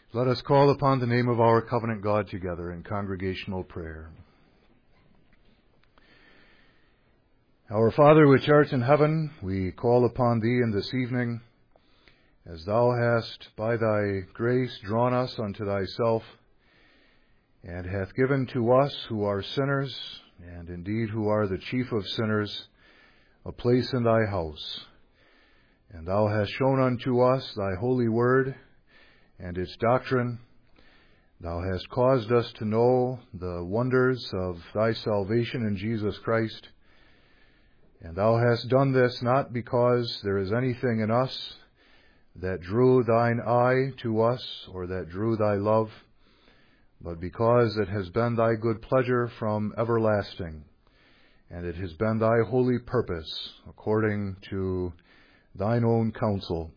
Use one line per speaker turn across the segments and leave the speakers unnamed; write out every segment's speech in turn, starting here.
Let us call upon the name of our covenant God together in congregational prayer. Our Father which art in heaven, we call upon Thee in this evening, as Thou hast by Thy grace drawn us unto Thyself, and hath given to us who are sinners, and indeed who are the chief of sinners, a place in Thy house. And Thou hast shown unto us Thy holy word and its doctrine. Thou hast caused us to know the wonders of Thy salvation in Jesus Christ. And Thou hast done this not because there is anything in us that drew Thine eye to us or that drew Thy love, but because it has been Thy good pleasure from everlasting, and it has been Thy holy purpose according to Thine own counsel.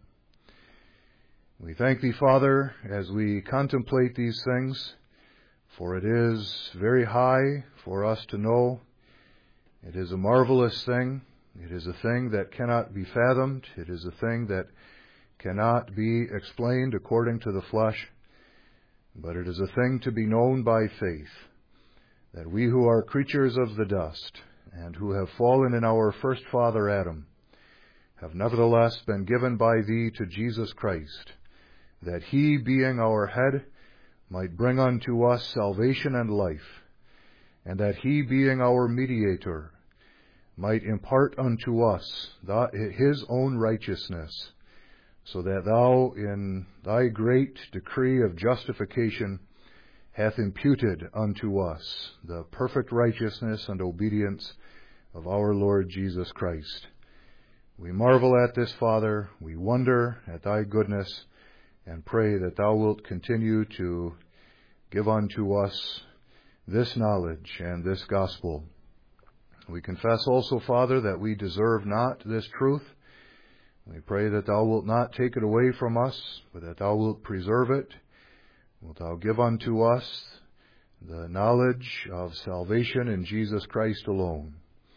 We thank Thee, Father, as we contemplate these things, for it is very high for us to know. It is a marvelous thing. It is a thing that cannot be fathomed. It is a thing that cannot be explained according to the flesh. But it is a thing to be known by faith, that we who are creatures of the dust, and who have fallen in our first father Adam, have nevertheless been given by Thee to Jesus Christ, that He, being our head, might bring unto us salvation and life, and that He, being our mediator, might impart unto us His own righteousness, so that Thou, in Thy great decree of justification, hath imputed unto us the perfect righteousness and obedience of our Lord Jesus Christ. We marvel at this, Father. We wonder at Thy goodness, and pray that Thou wilt continue to give unto us this knowledge and this gospel. We confess also, Father, that we deserve not this truth. We pray that Thou wilt not take it away from us, but that Thou wilt preserve it. Wilt Thou give unto us the knowledge of salvation in Jesus Christ alone.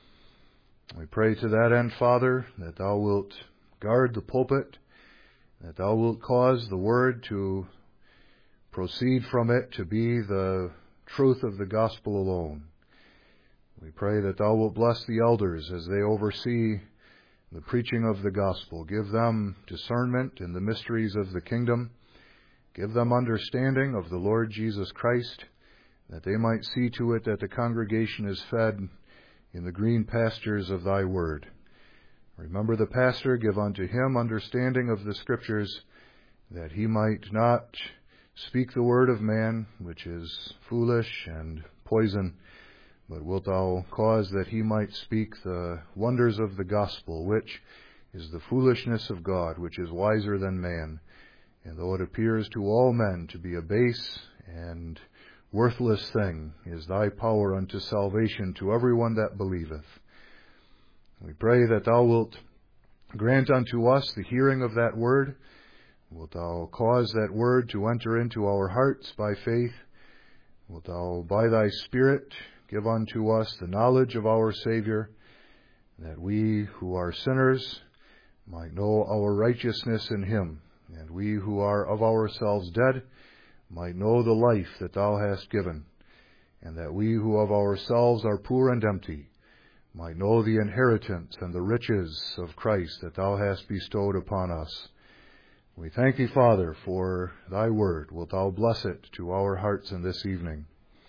We pray to that end, Father, that Thou wilt guard the pulpit, that Thou wilt cause the word to proceed from it to be the truth of the gospel alone. We pray that Thou wilt bless the elders as they oversee the preaching of the gospel. Give them discernment in the mysteries of the kingdom. Give them understanding of the Lord Jesus Christ, that they might see to it that the congregation is fed in the green pastures of Thy word. Remember the pastor, give unto him understanding of the Scriptures, that he might not speak the word of man, which is foolish and poison, but wilt Thou cause that he might speak the wonders of the gospel, which is the foolishness of God, which is wiser than man. And though it appears to all men to be a base and worthless thing, is Thy power unto salvation to everyone that believeth. We pray that Thou wilt grant unto us the hearing of that word. Wilt Thou cause that word to enter into our hearts by faith? Wilt Thou, by Thy Spirit, give unto us the knowledge of our Savior, that we who are sinners might know our righteousness in Him, and we who are of ourselves dead might know the life that Thou hast given, and that we who of ourselves are poor and empty might know the inheritance and the riches of Christ that Thou hast bestowed upon us. We thank Thee, Father, for Thy word. Wilt Thou bless it to our hearts in this evening.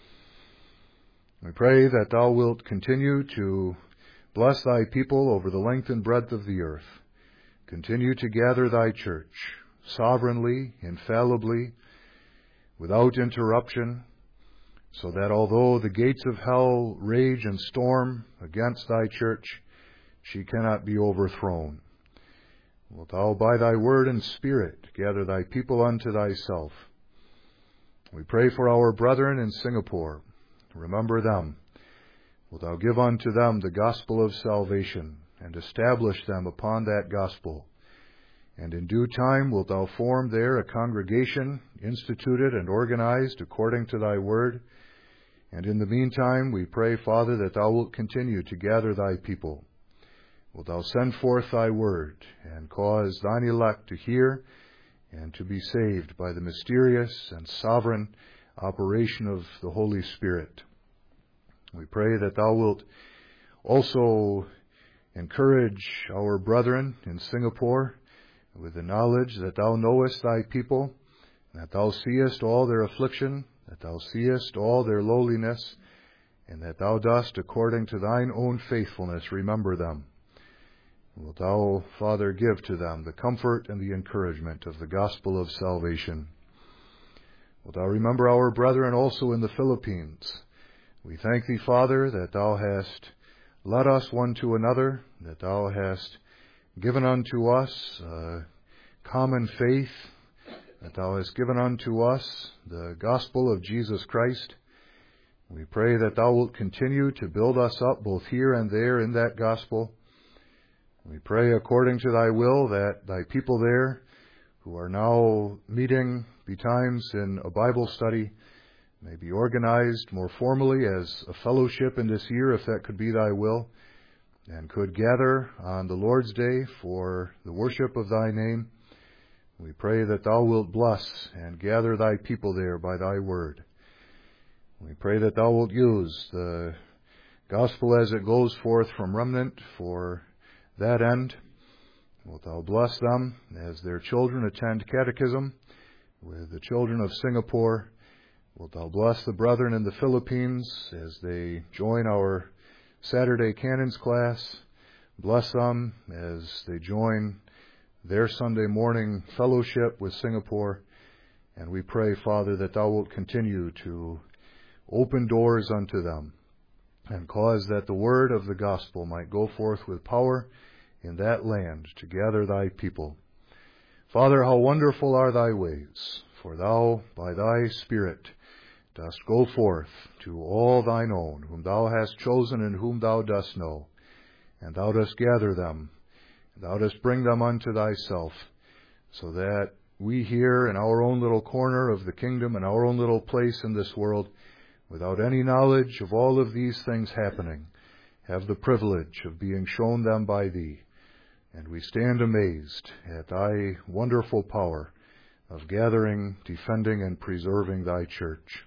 We pray that Thou wilt continue to bless Thy people over the length and breadth of the earth. Continue to gather Thy church sovereignly, infallibly, without interruption, so that although the gates of hell rage and storm against Thy church, she cannot be overthrown. Wilt Thou by Thy word and Spirit gather Thy people unto Thyself. We pray for our brethren in Singapore. Remember them. Wilt Thou give unto them the gospel of salvation, and establish them upon that gospel. And in due time wilt Thou form there a congregation, instituted and organized according to Thy word. And in the meantime, we pray, Father, that Thou wilt continue to gather Thy people. Wilt Thou send forth Thy word, and cause Thine elect to hear and to be saved by the mysterious and sovereign operation of the Holy Spirit. We pray that thou wilt also encourage our brethren in Singapore with the knowledge that thou knowest thy people, that thou seest all their affliction, that thou seest all their lowliness, and that thou dost, according to thine own faithfulness, remember them. Wilt thou, Father, give to them the comfort and the encouragement of the gospel of salvation. Wilt thou remember our brethren also in the Philippines. We thank thee, Father, that thou hast led us one to another, that thou hast given unto us common faith, that thou hast given unto us the gospel of Jesus Christ. We pray that thou wilt continue to build us up both here and there in that gospel. We pray according to thy will that thy people there, who are now meeting betimes in a Bible study, may be organized more formally as a fellowship in this year, if that could be thy will, and could gather on the Lord's Day for the worship of thy name. We pray that thou wilt bless and gather thy people there by thy word. We pray that thou wilt use the gospel as it goes forth from Remnant for that end. Wilt thou bless them as their children attend catechism with the children of Singapore. Wilt thou bless the brethren in the Philippines as they join our Saturday Canons class. Bless them as they join their Sunday morning fellowship with Singapore. And we pray, Father, that thou wilt continue to open doors unto them and cause that the word of the gospel might go forth with power in that land to gather thy people. Father, how wonderful are thy ways, for thou by thy Spirit dost go forth to all thine own, whom thou hast chosen and whom thou dost know, and thou dost gather them, and thou dost bring them unto thyself, so that we here in our own little corner of the kingdom, in our own little place in this world, without any knowledge of all of these things happening, have the privilege of being shown them by thee. And we stand amazed at thy wonderful power of gathering, defending, and preserving thy church.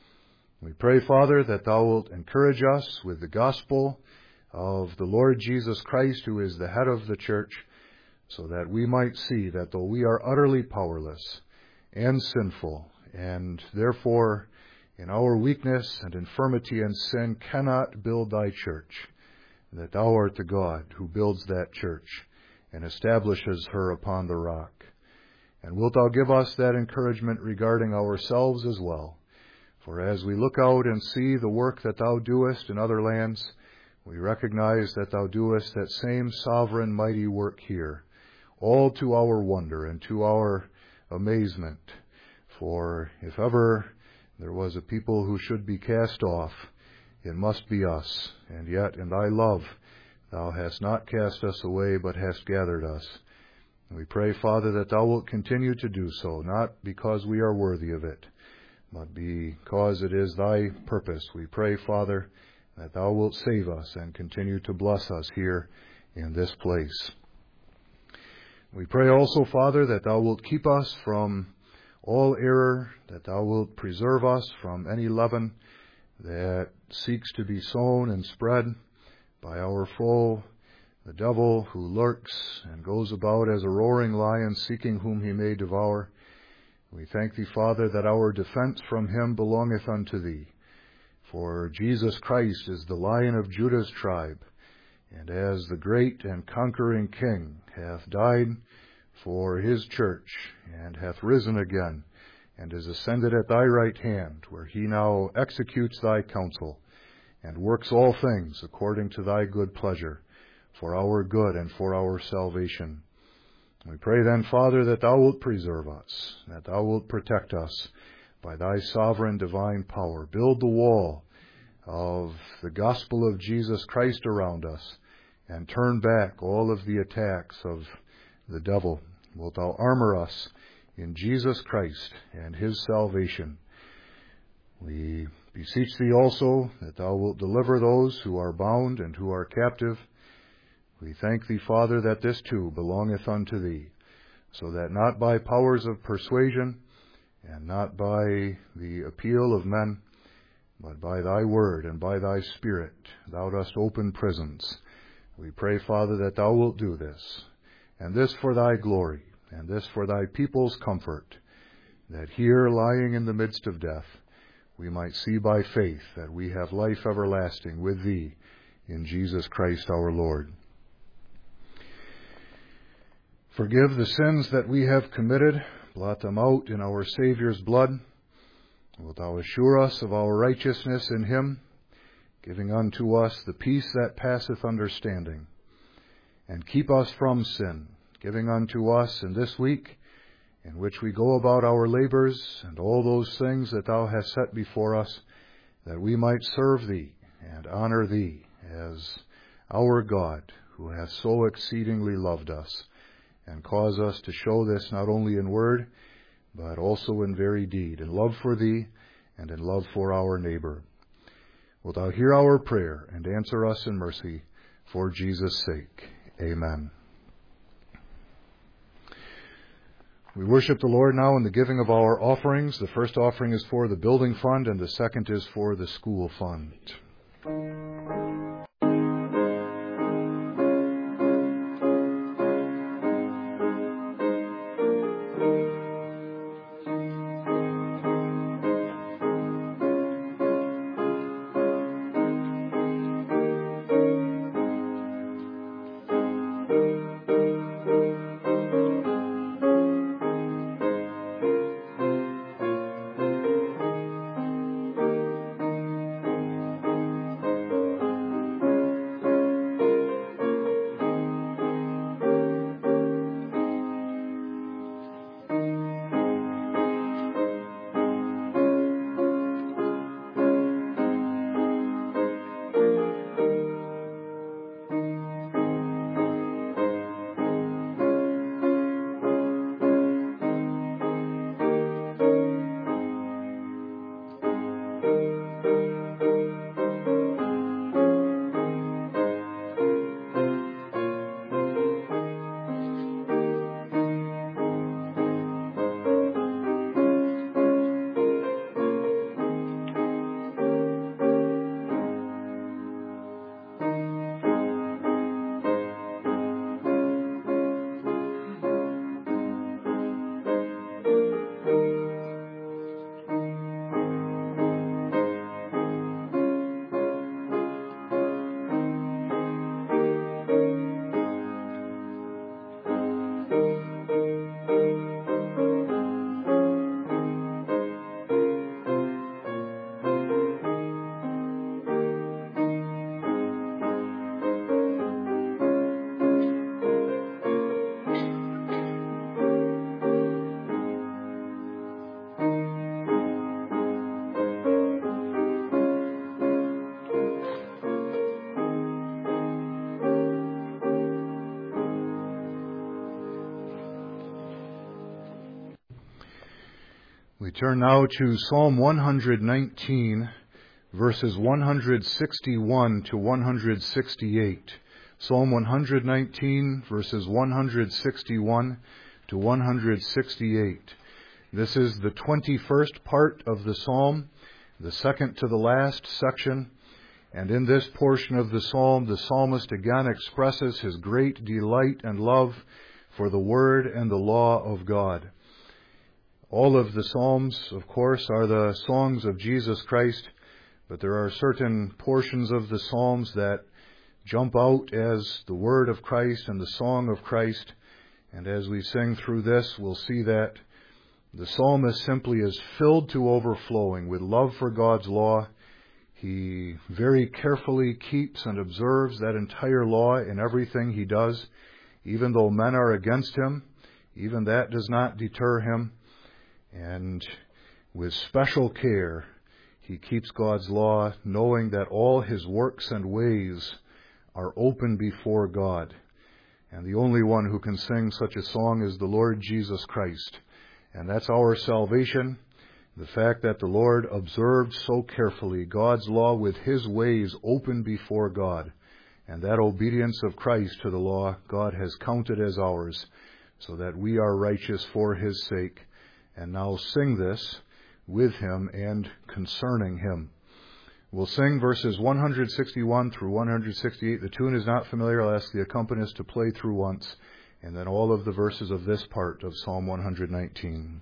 We pray, Father, that thou wilt encourage us with the gospel of the Lord Jesus Christ, who is the head of the church, so that we might see that though we are utterly powerless and sinful, and therefore in our weakness and infirmity and sin cannot build thy church, that thou art the God who builds that church and establishes her upon the rock. And wilt thou give us that encouragement regarding ourselves as well? For as we look out and see the work that thou doest in other lands, we recognize that thou doest that same sovereign mighty work here, all to our wonder and to our amazement. For if ever there was a people who should be cast off, it must be us. And yet in thy love thou hast not cast us away, but hast gathered us. We pray, Father, that thou wilt continue to do so, not because we are worthy of it, but because it is thy purpose. We pray, Father, that thou wilt save us and continue to bless us here in this place. We pray also, Father, that thou wilt keep us from all error, that thou wilt preserve us from any leaven that seeks to be sown and spread by our foe, the devil, who lurks and goes about as a roaring lion, seeking whom he may devour. We thank thee, Father, that our defense from him belongeth unto thee. For Jesus Christ is the Lion of Judah's tribe, and as the great and conquering King hath died for his church, and hath risen again, and is ascended at thy right hand, where he now executes thy counsel, and works all things according to thy good pleasure, for our good and for our salvation. We pray then, Father, that thou wilt preserve us, that thou wilt protect us by thy sovereign divine power. Build the wall of the gospel of Jesus Christ around us, and turn back all of the attacks of the devil. Wilt thou armor us in Jesus Christ and his salvation. We beseech thee also that thou wilt deliver those who are bound and who are captive. We thank thee, Father, that this too belongeth unto thee, so that not by powers of persuasion and not by the appeal of men, but by thy word and by thy Spirit thou dost open prisons. We pray, Father, that thou wilt do this, and this for thy glory, and this for thy people's comfort, that here, lying in the midst of death, we might see by faith that we have life everlasting with thee in Jesus Christ our Lord. Forgive the sins that we have committed, blot them out in our Saviour's blood. Wilt thou assure us of our righteousness in him, giving unto us the peace that passeth understanding, and keep us from sin, giving unto us in this week, in which we go about our labors, and all those things that thou hast set before us, that we might serve thee and honor thee as our God, who hath so exceedingly loved us, and cause us to show this not only in word, but also in very deed, in love for thee and in love for our neighbor. Wilt thou hear our prayer and answer us in mercy, for Jesus' sake. Amen. We worship the Lord now in the giving of our offerings. The first offering is for the building fund, and the second is for the school fund. We turn now to Psalm 119, verses 161 to 168. Psalm 119, verses 161 to 168. This is the 21st part of the psalm, the second to the last section. And in this portion of the psalm, the psalmist again expresses his great delight and love for the word and the law of God. All of the Psalms, of course, are the songs of Jesus Christ, but there are certain portions of the Psalms that jump out as the word of Christ and the song of Christ. And as we sing through this, we'll see that the psalmist simply is filled to overflowing with love for God's law. He very carefully keeps and observes that entire law in everything he does, even though men are against him. Even that does not deter him. And with special care, he keeps God's law, knowing that all his works and ways are open before God. And the only one who can sing such a song is the Lord Jesus Christ. And that's our salvation, the fact that the Lord observed so carefully God's law with his ways open before God. And that obedience of Christ to the law, God has counted as ours so that we are righteous for his sake. And now sing this with him and concerning him. We'll sing verses 161 through 168. The tune is not familiar. I'll ask the accompanist to play through once, and then all of the verses of this part of Psalm 119.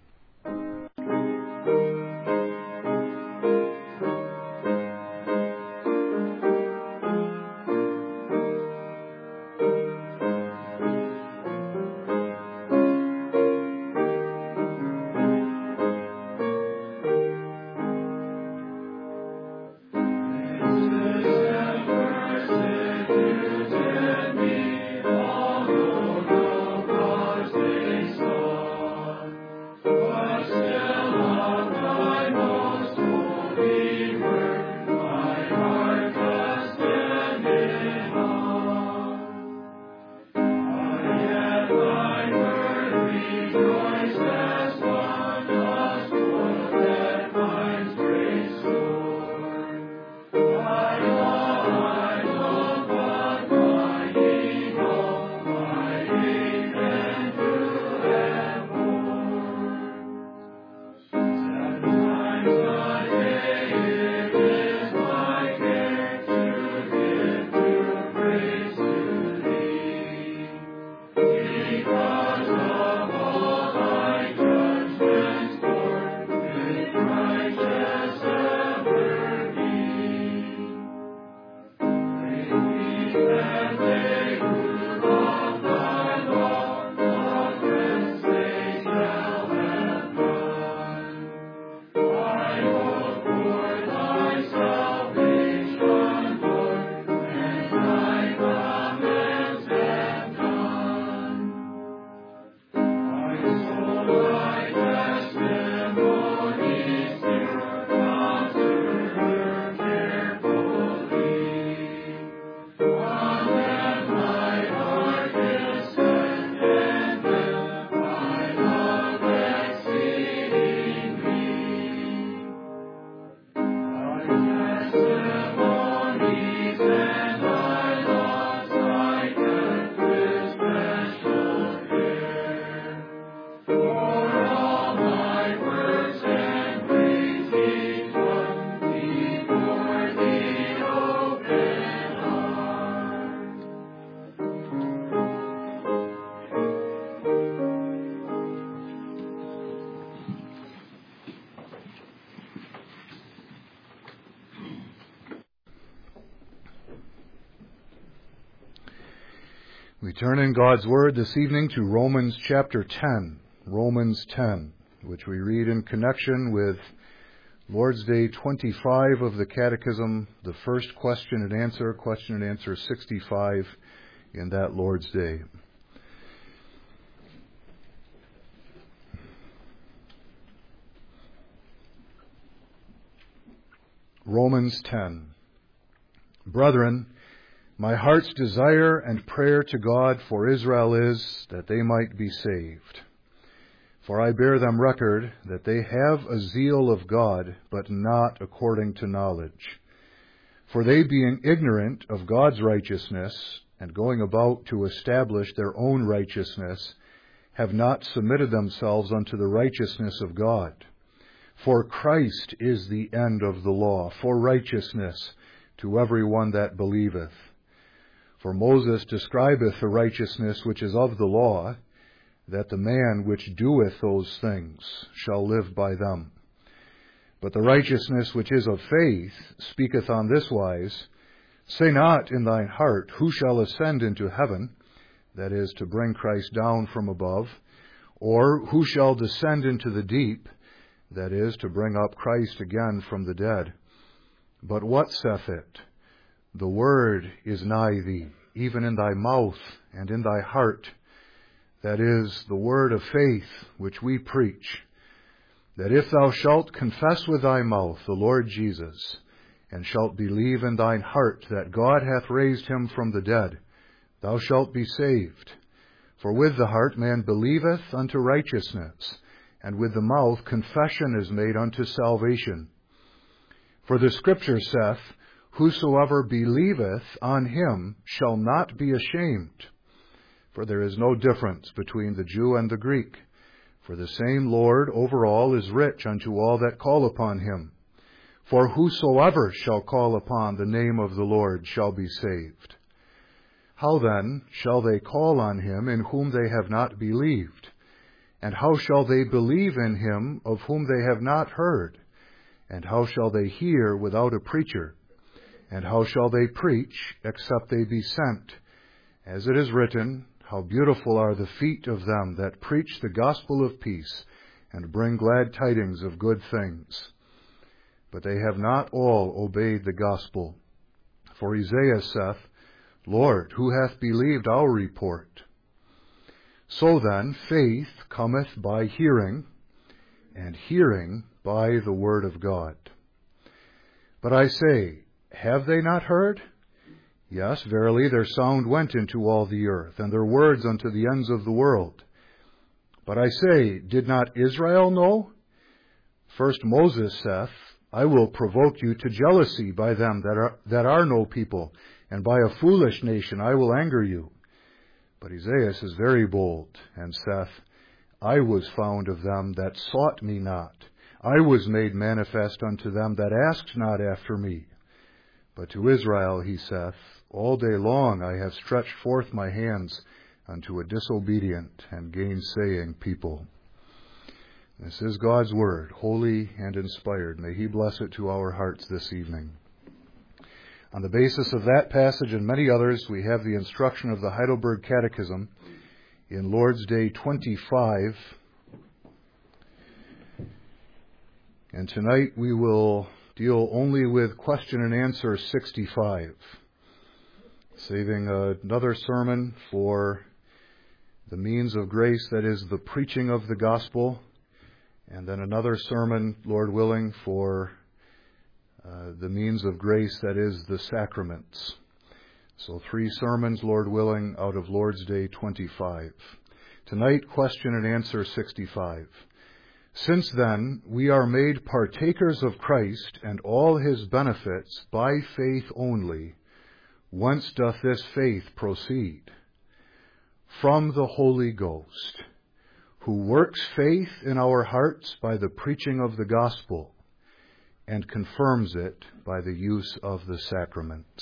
We turn in God's Word this evening to Romans chapter 10, Romans 10, which we read in connection with Lord's Day 25 of the Catechism, the first question and answer 65 in that Lord's Day. Romans 10. Brethren, my heart's desire and prayer to God for Israel is that they might be saved. For I bear them record that they have a zeal of God, but not according to knowledge. For they, being ignorant of God's righteousness, and going about to establish their own righteousness, have not submitted themselves unto the righteousness of God. For Christ is the end of the law, for righteousness to every one that believeth. For Moses describeth the righteousness which is of the law, that the man which doeth those things shall live by them. But the righteousness which is of faith speaketh on this wise, Say not in thine heart, Who shall ascend into heaven? That is, to bring Christ down from above. Or, Who shall descend into the deep? That is, to bring up Christ again from the dead. But what saith it? The word is nigh thee, even in thy mouth and in thy heart. That is, the word of faith which we preach. That if thou shalt confess with thy mouth the Lord Jesus, and shalt believe in thine heart that God hath raised him from the dead, thou shalt be saved. For with the heart man believeth unto righteousness, and with the mouth confession is made unto salvation. For the Scripture saith, Whosoever believeth on him shall not be ashamed. For there is no difference between the Jew and the Greek. For the same Lord over all is rich unto all that call upon him. For whosoever shall call upon the name of the Lord shall be saved. How then shall they call on him in whom they have not believed? And how shall they believe in him of whom they have not heard? And how shall they hear without a preacher? And how shall they preach except they be sent? As it is written, how beautiful are the feet of them that preach the gospel of peace, and bring glad tidings of good things. But they have not all obeyed the gospel. For Isaiah saith, Lord, who hath believed our report? So then, faith cometh by hearing, and hearing by the word of God. But I say, have they not heard? Yes, verily, their sound went into all the earth, and their words unto the ends of the world. But I say, did not Israel know? First Moses saith, I will provoke you to jealousy by them that are no people, and by a foolish nation I will anger you. But Isaiah is very bold, and saith, I was found of them that sought me not. I was made manifest unto them that asked not after me. But to Israel he saith, all day long I have stretched forth my hands unto a disobedient and gainsaying people. This is God's word, holy and inspired. May he bless it to our hearts this evening. On the basis of that passage and many others, we have the instruction of the Heidelberg Catechism in Lord's Day 25. And tonight we will deal only with question and answer 65. Saving another sermon for the means of grace, that is the preaching of the gospel, and then another sermon, Lord willing, for the means of grace, that is the sacraments. So 3 sermons, Lord willing, out of Lord's Day 25. Tonight, question and answer 65. Since then we are made partakers of Christ and all his benefits by faith only, whence doth this faith proceed? From the Holy Ghost, who works faith in our hearts by the preaching of the gospel, and confirms it by the use of the sacraments.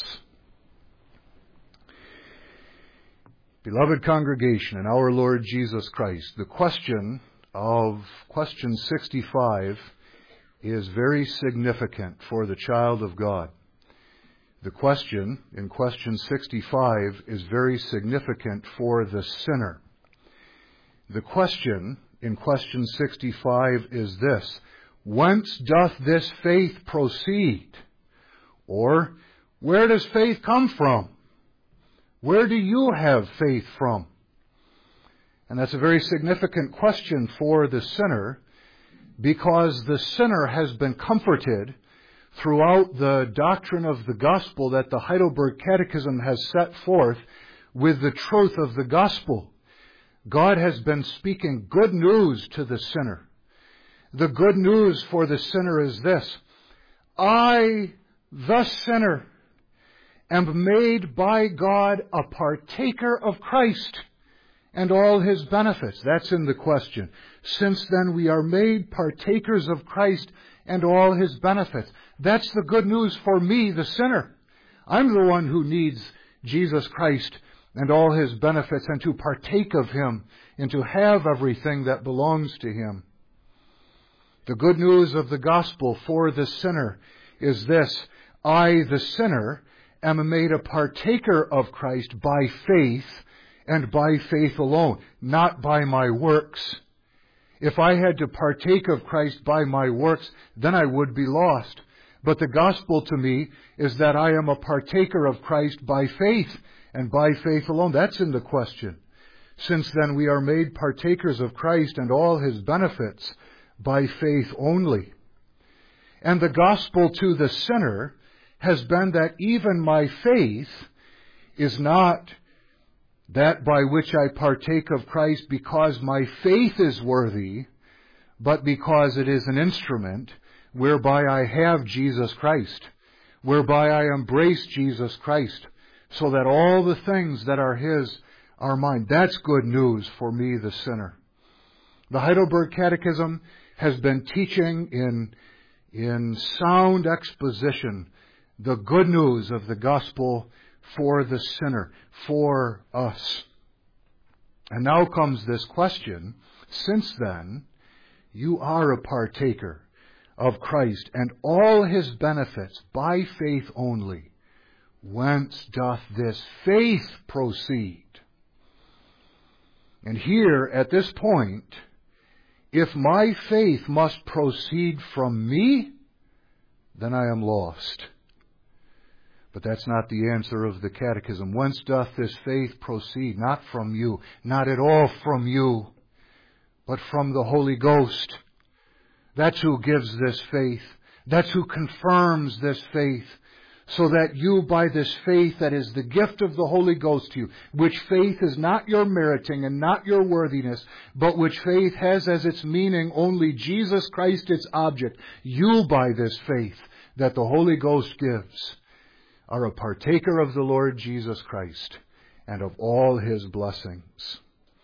Beloved congregation in our Lord Jesus Christ, the question of question 65 is very significant for the child of God. The question in question 65 is very significant for the sinner. The question in question 65 is this: whence doth this faith proceed? Or, where does faith come from? Where do you have faith from? And that's a very significant question for the sinner, because the sinner has been comforted throughout the doctrine of the gospel that the Heidelberg Catechism has set forth with the truth of the gospel. God has been speaking good news to the sinner. The good news for the sinner is this: I, the sinner, am made by God a partaker of Christ and all his benefits. That's in the question. Since then we are made partakers of Christ and all his benefits. That's the good news for me, the sinner. I'm the one who needs Jesus Christ and all his benefits, and to partake of him, and to have everything that belongs to him. The good news of the gospel for the sinner is this: I, the sinner, am made a partaker of Christ by faith, and by faith alone, not by my works. If I had to partake of Christ by my works, then I would be lost. But the gospel to me is that I am a partaker of Christ by faith, and by faith alone. That's in the question. Since then we are made partakers of Christ and all his benefits by faith only. And the gospel to the sinner has been that even my faith is not that by which I partake of Christ because my faith is worthy, but because it is an instrument whereby I have Jesus Christ, whereby I embrace Jesus Christ, so that all the things that are his our mind. That's good news for me, the sinner. The Heidelberg Catechism has been teaching in sound exposition the good news of the gospel for the sinner, for us. And now comes this question. Since then, you are a partaker of Christ and all his benefits by faith only. Whence doth this faith proceed? And here, at this point, if my faith must proceed from me, then I am lost. But that's not the answer of the Catechism. Whence doth this faith proceed? Not from you, not at all from you, but from the Holy Ghost. That's who gives this faith. That's who confirms this faith. So that you, by this faith that is the gift of the Holy Ghost to you, which faith is not your meriting and not your worthiness, but which faith has as its meaning only Jesus Christ its object, you, by this faith that the Holy Ghost gives, are a partaker of the Lord Jesus Christ and of all his blessings.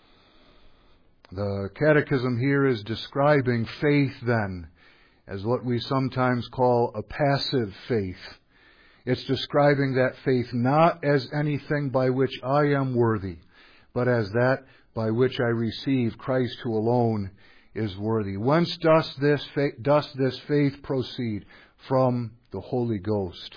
The Catechism here is describing faith then as what we sometimes call a passive faith. It's describing that faith not as anything by which I am worthy, but as that by which I receive Christ who alone is worthy. Whence does this faith proceed? From the Holy Ghost.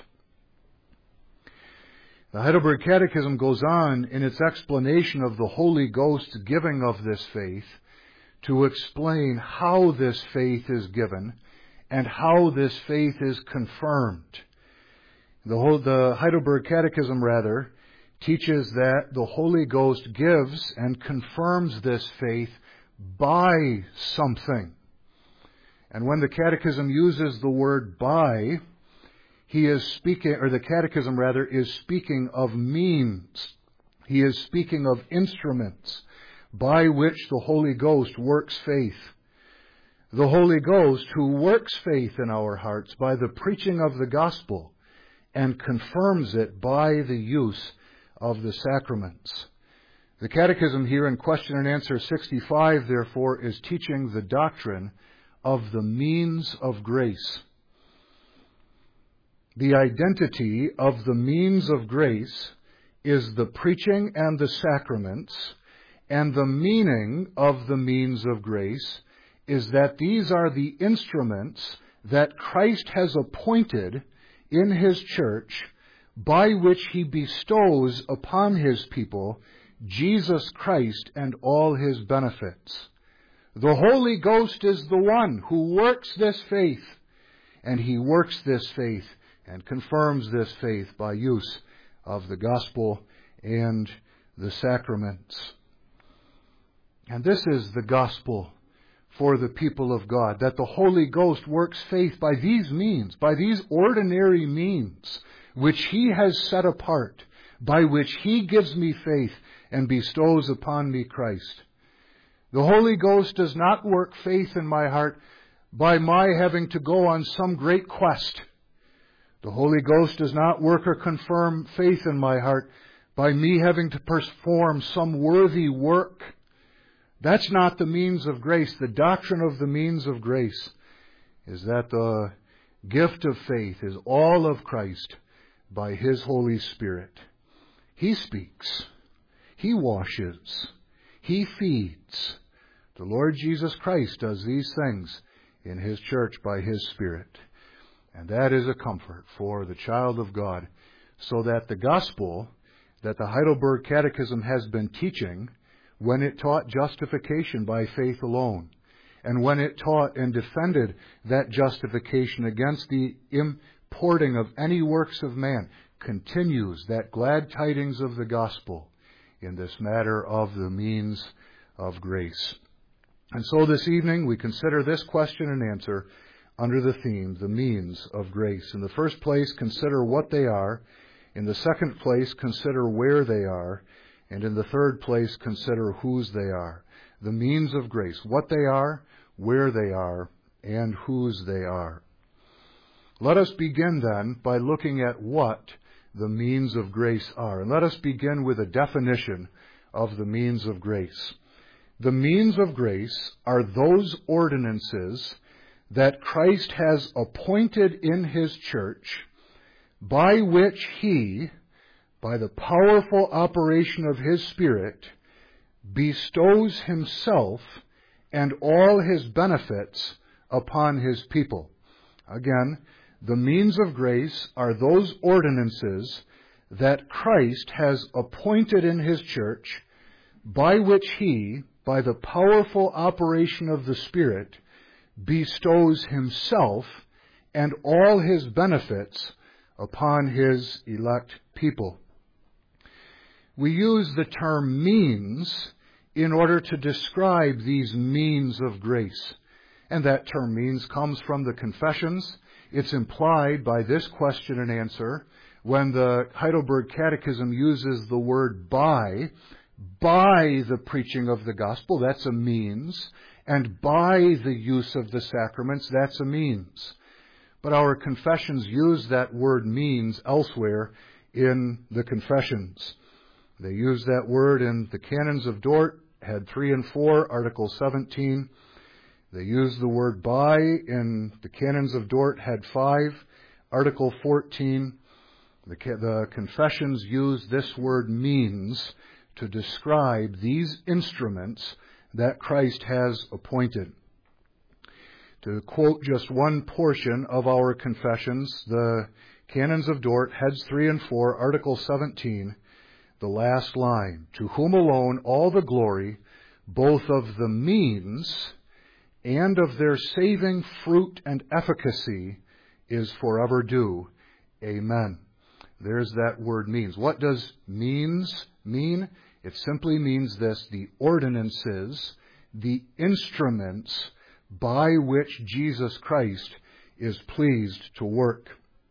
The Heidelberg Catechism goes on in its explanation of the Holy Ghost's giving of this faith to explain how this faith is given and how this faith is confirmed. The Heidelberg Catechism, teaches that the Holy Ghost gives and confirms this faith by something. And when the Catechism uses the word by, the Catechism is speaking of means. He is speaking of instruments by which the Holy Ghost works faith. The Holy Ghost who works faith in our hearts by the preaching of the gospel and confirms it by the use of the sacraments. The Catechism here in question and answer 65, therefore, is teaching the doctrine of the means of grace. The identity of the means of grace is the preaching and the sacraments, and the meaning of the means of grace is that these are the instruments that Christ has appointed in his church by which he bestows upon his people Jesus Christ and all his benefits. The Holy Ghost is the one who works this faith, and he works this faith and confirms this faith by use of the gospel and the sacraments. And this is the gospel for the people of God, that the Holy Ghost works faith by these means, by these ordinary means, which he has set apart, by which he gives me faith and bestows upon me Christ. The Holy Ghost does not work faith in my heart by my having to go on some great quest. The Holy Ghost does not work or confirm faith in my heart by me having to perform some worthy work. That's not the means of grace. The doctrine of the means of grace is that the gift of faith is all of Christ by his Holy Spirit. He speaks. He washes. He feeds. The Lord Jesus Christ does these things in his church by his Spirit. And that is a comfort for the child of God, so that the gospel that the Heidelberg Catechism has been teaching, when it taught justification by faith alone, and when it taught and defended that justification against the importing of any works of man, continues that glad tidings of the gospel in this matter of the means of grace. And so this evening we consider this question and answer under the theme, the means of grace. In the first place, consider what they are. In the second place, consider where they are. And in the third place, consider whose they are. The means of grace, what they are, where they are, and whose they are. Let us begin then by looking at what the means of grace are. And let us begin with a definition of the means of grace. The means of grace are those ordinances that Christ has appointed in His church, by which He, by the powerful operation of His Spirit, bestows Himself and all His benefits upon His people. Again, the means of grace are those ordinances that Christ has appointed in His church, by which He, by the powerful operation of the Spirit, bestows Himself and all His benefits upon His elect people. We use the term means in order to describe these means of grace. And that term means comes from the Confessions. It's implied by this question and answer when the Heidelberg Catechism uses the word by the preaching of the gospel, that's a means, and by the use of the sacraments, that's a means. But our confessions use that word means elsewhere in the confessions. They use that word in the Canons of Dort, head 3 and 4, Article 17. They use the word by in the Canons of Dort, head 5, Article 14. The confessions use this word means to describe these instruments that Christ has appointed. To quote just one portion of our confessions, the Canons of Dort, heads 3 and 4, Article 17, the last line, to whom alone all the glory, both of the means and of their saving fruit and efficacy, is forever due. Amen. There's that word means. What does means mean? It simply means this: the ordinances, the instruments by which Jesus Christ is pleased to work.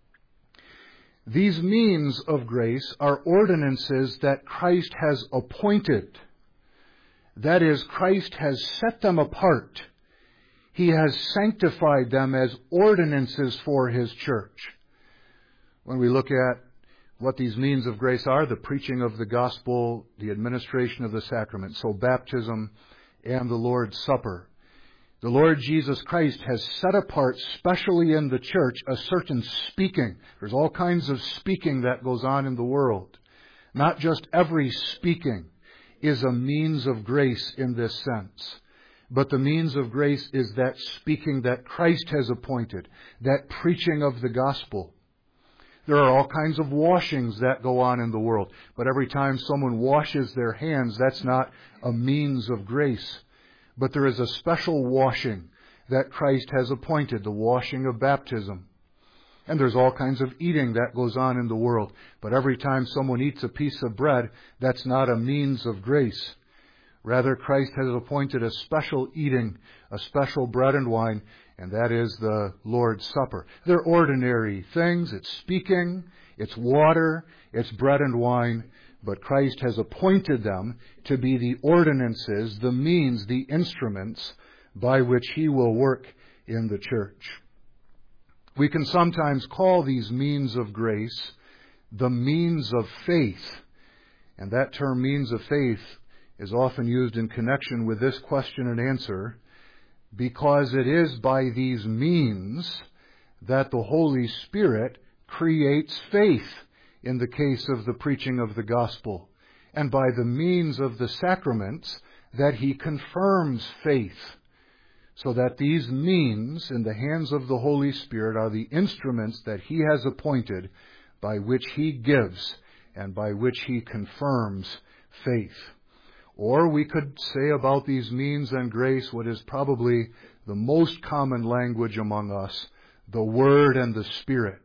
These means of grace are ordinances that Christ has appointed. That is, Christ has set them apart. He has sanctified them as ordinances for His church. When we look at what these means of grace are, the preaching of the gospel, the administration of the sacraments, so baptism and the Lord's Supper. The Lord Jesus Christ has set apart, specially in the church, a certain speaking. There's all kinds of speaking that goes on in the world. Not just every speaking is a means of grace in this sense. But the means of grace is that speaking that Christ has appointed, that preaching of the gospel. There are all kinds of washings that go on in the world. But every time someone washes their hands, that's not a means of grace. But there is a special washing that Christ has appointed, the washing of baptism. And there's all kinds of eating that goes on in the world. But every time someone eats a piece of bread, that's not a means of grace. Rather, Christ has appointed a special eating, a special bread and wine, and that is the Lord's Supper. They're ordinary things. It's speaking, it's water, it's bread and wine, but Christ has appointed them to be the ordinances, the means, the instruments by which He will work in the church. We can sometimes call these means of grace the means of faith, and that term means of faith is often used in connection with this question and answer, because it is by these means that the Holy Spirit creates faith in the case of the preaching of the gospel, and by the means of the sacraments that He confirms faith, so that these means in the hands of the Holy Spirit are the instruments that He has appointed by which He gives and by which He confirms faith. Or we could say about these means and grace what is probably the most common language among us, the Word and the Spirit.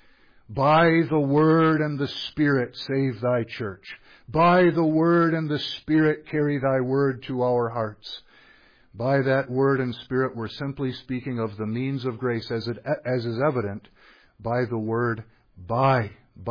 By the Word and the Spirit save Thy church. By the Word and the Spirit carry Thy Word to our hearts. By that Word and Spirit we're simply speaking of the means of grace as is evident by the word by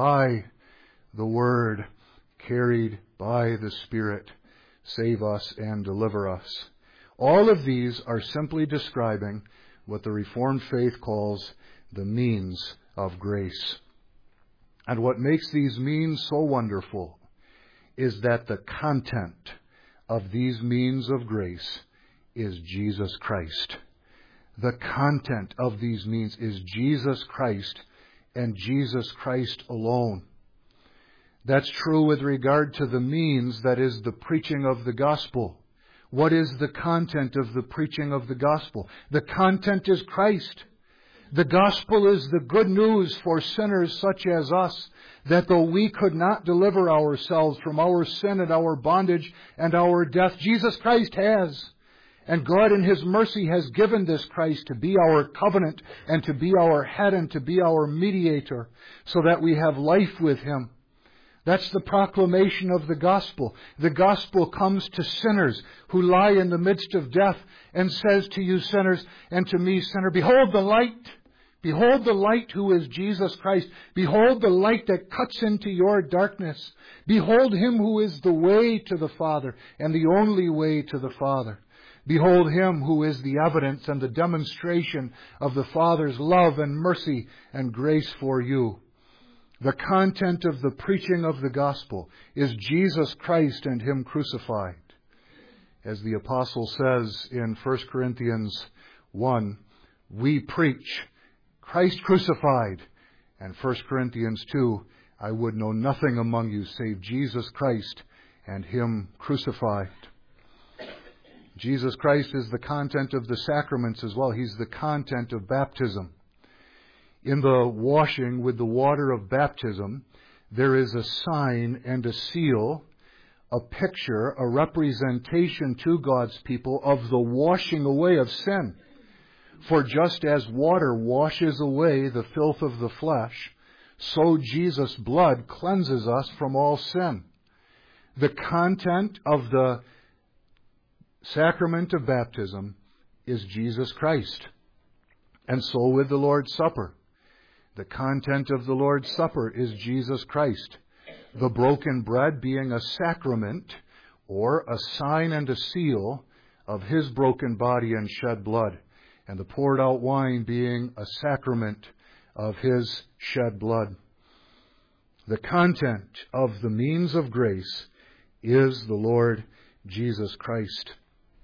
the Word carried by the Spirit. Save us and deliver us. All of these are simply describing what the Reformed faith calls the means of grace. And what makes these means so wonderful is that the content of these means of grace is Jesus Christ. The content of these means is Jesus Christ and Jesus Christ alone. That's true with regard to the means, that is, the preaching of the gospel. What is the content of the preaching of the gospel? The content is Christ. The gospel is the good news for sinners such as us, that though we could not deliver ourselves from our sin and our bondage and our death, Jesus Christ has. And God in His mercy has given this Christ to be our covenant and to be our head and to be our mediator, so that we have life with Him. That's the proclamation of the gospel. The gospel comes to sinners who lie in the midst of death and says to you sinners and to me sinner, behold the light. Behold the light who is Jesus Christ. Behold the light that cuts into your darkness. Behold Him who is the way to the Father and the only way to the Father. Behold Him who is the evidence and the demonstration of the Father's love and mercy and grace for you. The content of the preaching of the gospel is Jesus Christ and Him crucified. As the apostle says in 1 Corinthians 1, we preach Christ crucified. And 1 Corinthians 2, I would know nothing among you save Jesus Christ and Him crucified. Jesus Christ is the content of the sacraments as well. He's the content of baptism. In the washing with the water of baptism, there is a sign and a seal, a picture, a representation to God's people of the washing away of sin. For just as water washes away the filth of the flesh, so Jesus' blood cleanses us from all sin. The content of the sacrament of baptism is Jesus Christ. And so with the Lord's Supper. The content of the Lord's Supper is Jesus Christ. The broken bread being a sacrament or a sign and a seal of His broken body and shed blood. And the poured out wine being a sacrament of His shed blood. The content of the means of grace is the Lord Jesus Christ.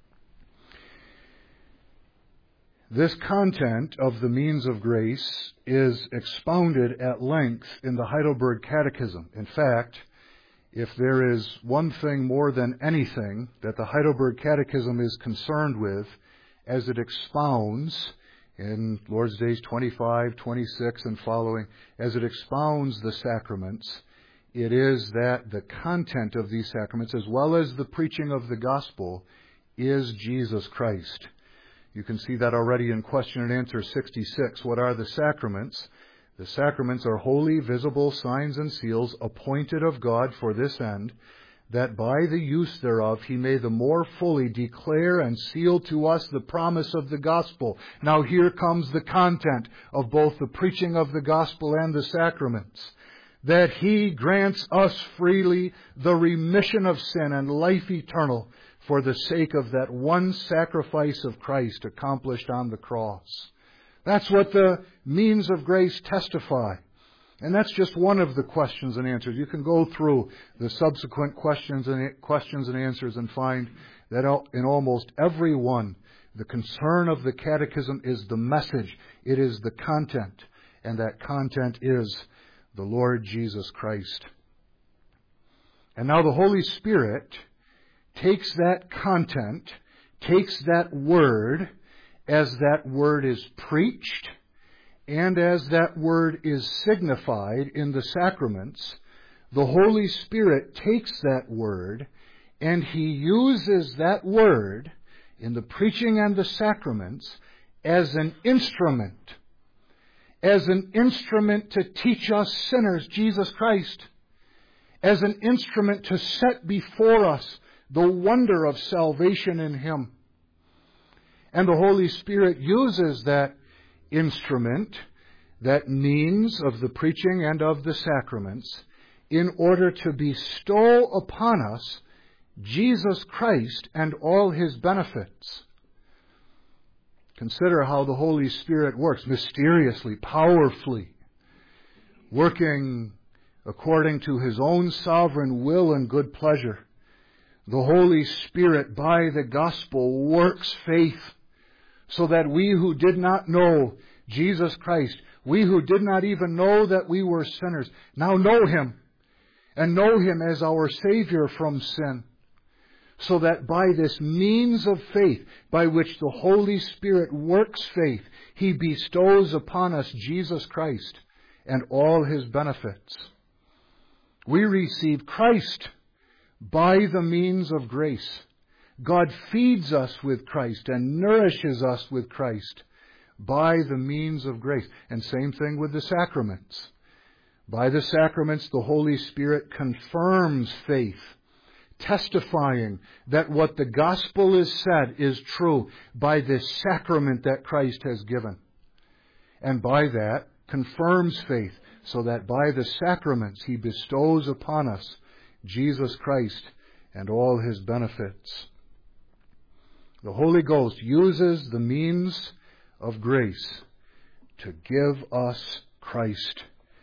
This content of the means of grace is expounded at length in the Heidelberg Catechism. In fact, if there is one thing more than anything that the Heidelberg Catechism is concerned with as it expounds in Lord's Days 25, 26 and following, as it expounds the sacraments, it is that the content of these sacraments, as well as the preaching of the gospel, is Jesus Christ. You can see that already in question and answer 66. What are the sacraments? The sacraments are holy, visible signs and seals appointed of God for this end, that by the use thereof He may the more fully declare and seal to us the promise of the gospel. Now here comes the content of both the preaching of the gospel and the sacraments. That He grants us freely the remission of sin and life eternal, for the sake of that one sacrifice of Christ accomplished on the cross. That's what the means of grace testify. And that's just one of the questions and answers. You can go through the subsequent questions and answers and find that in almost every one, the concern of the Catechism is the message. It is the content. And that content is the Lord Jesus Christ. And now the Holy Spirit takes that content, takes that word, as that word is preached, and as that word is signified in the sacraments, the Holy Spirit takes that word, and He uses that word in the preaching and the sacraments as an instrument to teach us sinners Jesus Christ, as an instrument to set before us the wonder of salvation in Him. And the Holy Spirit uses that instrument, that means of the preaching and of the sacraments, in order to bestow upon us Jesus Christ and all His benefits. Consider how the Holy Spirit works mysteriously, powerfully, working according to His own sovereign will and good pleasure, the Holy Spirit by the gospel works faith, so that we who did not know Jesus Christ, we who did not even know that we were sinners, now know Him, and know Him as our Savior from sin, so that by this means of faith, by which the Holy Spirit works faith, He bestows upon us Jesus Christ and all His benefits. We receive Christ by the means of grace. God feeds us with Christ and nourishes us with Christ by the means of grace. And same thing with the sacraments. By the sacraments, the Holy Spirit confirms faith, testifying that what the gospel is said is true by this sacrament that Christ has given. And by that, confirms faith, so that by the sacraments He bestows upon us Jesus Christ and all His benefits. The Holy Ghost uses the means of grace to give us Christ.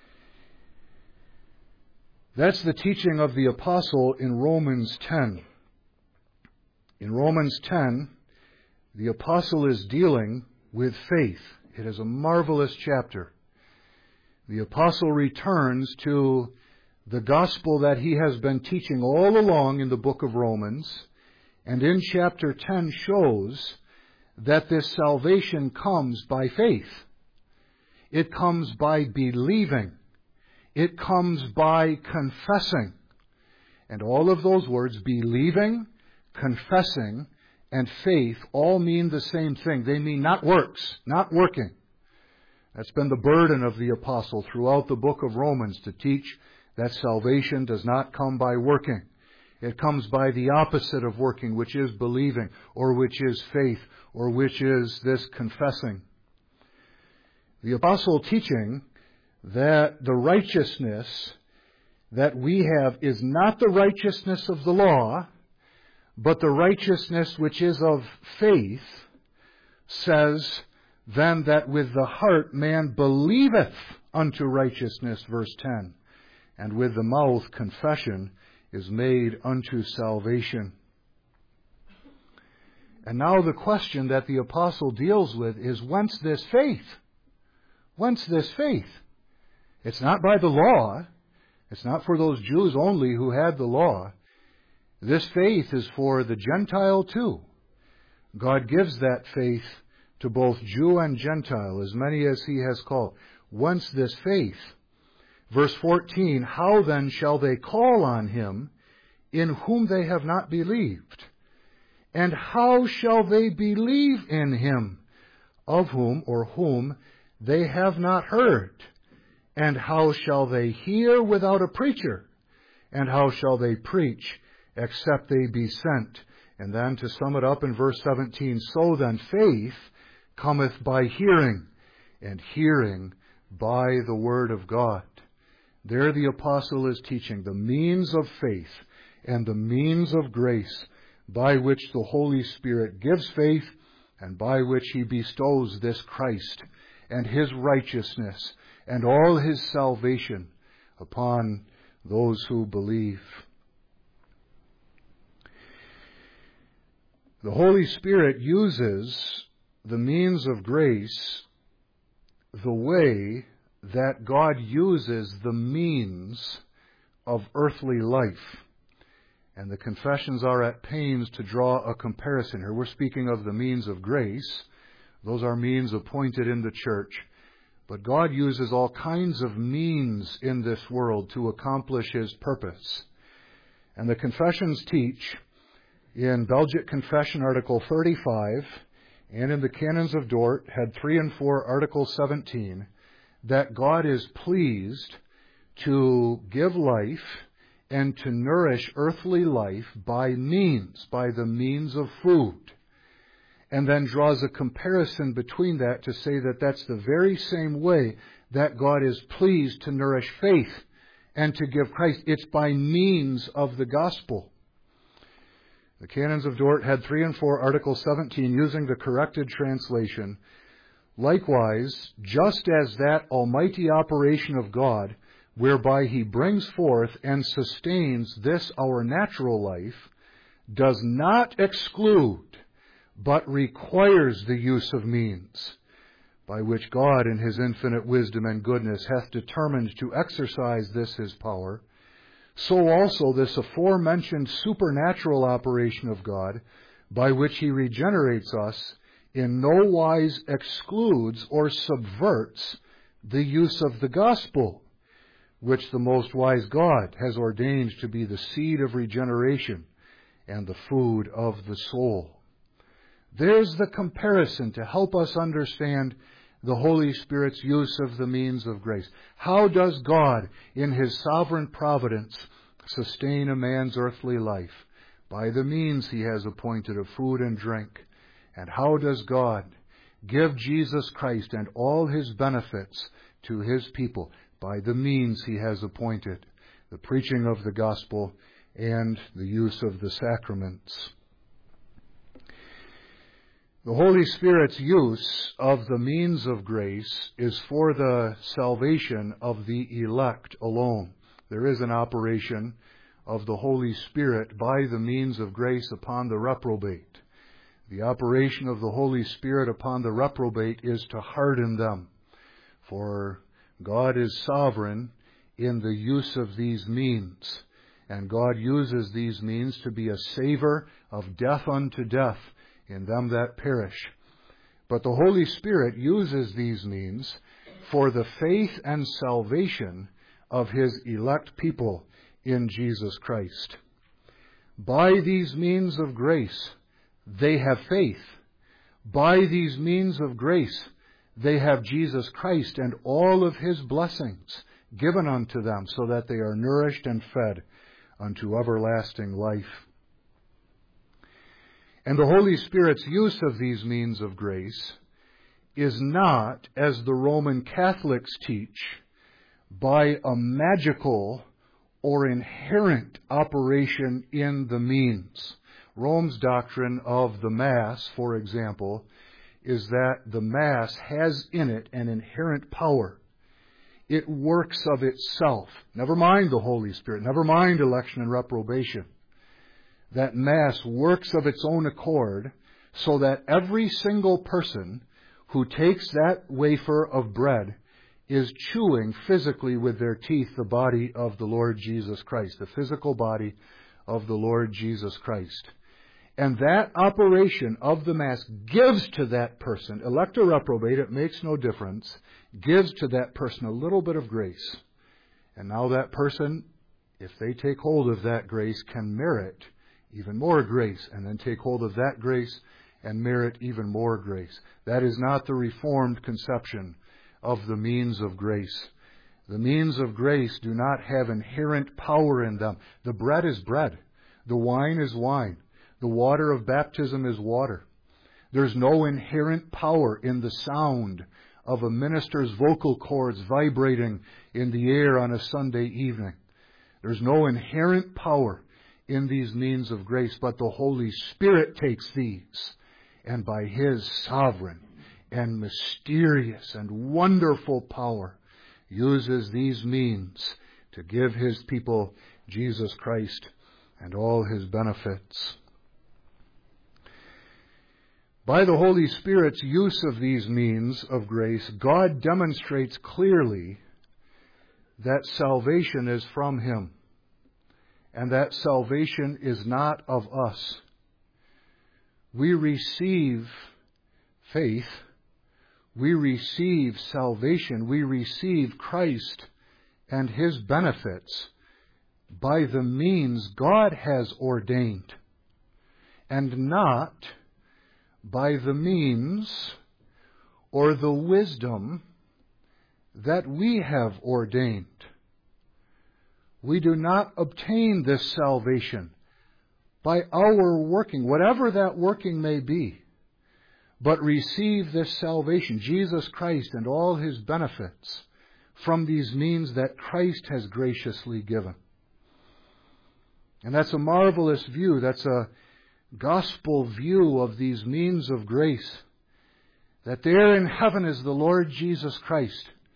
That's the teaching of the apostle in Romans 10. In Romans 10, the apostle is dealing with faith. It is a marvelous chapter. The apostle returns to the gospel that he has been teaching all along in the book of Romans, and in chapter 10 shows that this salvation comes by faith. It comes by believing. It comes by confessing. And all of those words, believing, confessing, and faith, all mean the same thing. They mean not works, not working. That's been the burden of the apostle throughout the book of Romans, to teach that salvation does not come by working. It comes by the opposite of working, which is believing, or which is faith, or which is this confessing. The apostle teaching that the righteousness that we have is not the righteousness of the law, but the righteousness which is of faith, says then that with the heart man believeth unto righteousness, verse 10, and with the mouth confession is made unto salvation. And now the question that the apostle deals with is, whence this faith? Whence this faith? It's not by the law. It's not for those Jews only who had the law. This faith is for the Gentile too. God gives that faith to both Jew and Gentile, as many as He has called. Whence this faith? Verse 14, how then shall they call on Him in whom they have not believed? And how shall they believe in Him of whom or whom they have not heard? And how shall they hear without a preacher? And how shall they preach except they be sent? And then to sum it up in verse 17, so then faith cometh by hearing, and hearing by the word of God. There the apostle is teaching the means of faith and the means of grace by which the Holy Spirit gives faith and by which He bestows this Christ and His righteousness and all His salvation upon those who believe. The Holy Spirit uses the means of grace the way that God uses the means of earthly life. And the confessions are at pains to draw a comparison here. We're speaking of the means of grace. Those are means appointed in the church. But God uses all kinds of means in this world to accomplish His purpose. And the confessions teach in Belgic Confession, Article 35, and in the Canons of Dort, Head 3 and 4, Article 17, that God is pleased to give life and to nourish earthly life by the means of food. And then draws a comparison between that to say that that's the very same way that God is pleased to nourish faith and to give Christ. It's by means of the gospel. The Canons of Dort, Head 3 and 4, Article 17, using the corrected translation, likewise, just as that almighty operation of God whereby he brings forth and sustains this our natural life, does not exclude, but requires the use of means, by which God in his infinite wisdom and goodness hath determined to exercise this his power, so also this aforementioned supernatural operation of God, by which he regenerates us, in no wise excludes or subverts the use of the gospel, which the most wise God has ordained to be the seed of regeneration and the food of the soul. There's the comparison to help us understand the Holy Spirit's use of the means of grace. How does God, in his sovereign providence, sustain a man's earthly life? By the means he has appointed of food and drink. And how does God give Jesus Christ and all his benefits to his people? By the means he has appointed, the preaching of the gospel and the use of the sacraments. The Holy Spirit's use of the means of grace is for the salvation of the elect alone. There is an operation of the Holy Spirit by the means of grace upon the reprobate. The operation of the Holy Spirit upon the reprobate is to harden them. For God is sovereign in the use of these means, and God uses these means to be a savor of death unto death in them that perish. But the Holy Spirit uses these means for the faith and salvation of his elect people in Jesus Christ. By these means of grace, they have faith. By these means of grace, they have Jesus Christ and all of his blessings given unto them, so that they are nourished and fed unto everlasting life. And the Holy Spirit's use of these means of grace is not, as the Roman Catholics teach, by a magical or inherent operation in the means. Rome's doctrine of the Mass, for example, is that the Mass has in it an inherent power. It works of itself. Never mind the Holy Spirit, never mind election and reprobation. That Mass works of its own accord, so that every single person who takes that wafer of bread is chewing physically with their teeth the body of the Lord Jesus Christ, the physical body of the Lord Jesus Christ. And that operation of the Mass gives to that person, elect or reprobate, it makes no difference, gives to that person a little bit of grace. And now that person, if they take hold of that grace, can merit even more grace, and then take hold of that grace and merit even more grace. That is not the Reformed conception of the means of grace. The means of grace do not have inherent power in them. The bread is bread. The wine is wine. The water of baptism is water. There's no inherent power in the sound of a minister's vocal cords vibrating in the air on a Sunday evening. There's no inherent power in these means of grace, but the Holy Spirit takes these, and by his sovereign and mysterious and wonderful power uses these means to give his people Jesus Christ and all his benefits. By the Holy Spirit's use of these means of grace, God demonstrates clearly that salvation is from him, and that salvation is not of us. We receive faith, we receive salvation, we receive Christ and his benefits by the means God has ordained, and not by the means or the wisdom that we have ordained. We do not obtain this salvation by our working, whatever that working may be, but receive this salvation, Jesus Christ and all his benefits, from these means that Christ has graciously given. And that's a marvelous view. That's a gospel view of these means of grace. That there in heaven is the Lord Jesus Christ,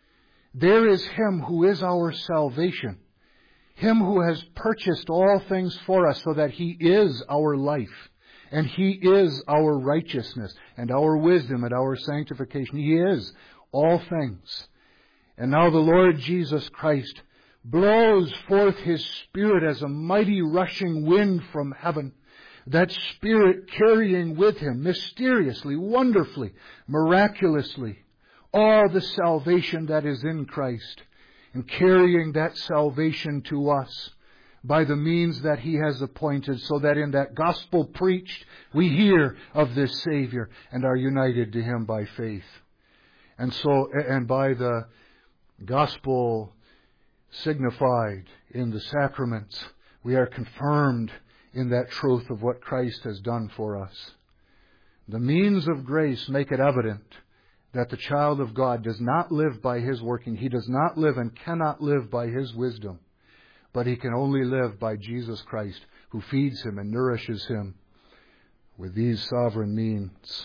There is Him who is our salvation. Him who has purchased all things for us so that He is our life. And He is our righteousness and our wisdom and our sanctification. He is all things. And now the Lord Jesus Christ blows forth His Spirit as a mighty rushing wind from heaven. That Spirit carrying with Him mysteriously, wonderfully, miraculously, all the salvation that is in Christ, and carrying that salvation to us by the means that He has appointed, so that in that gospel preached we hear of this Savior and are united to Him by faith. And by the gospel signified in the sacraments, we are confirmed in that truth of what Christ has done for us. The means of grace make it evident that the child of God does not live by his working. He does not live and cannot live by his wisdom, but he can only live by Jesus Christ, who feeds him and nourishes him with these sovereign means.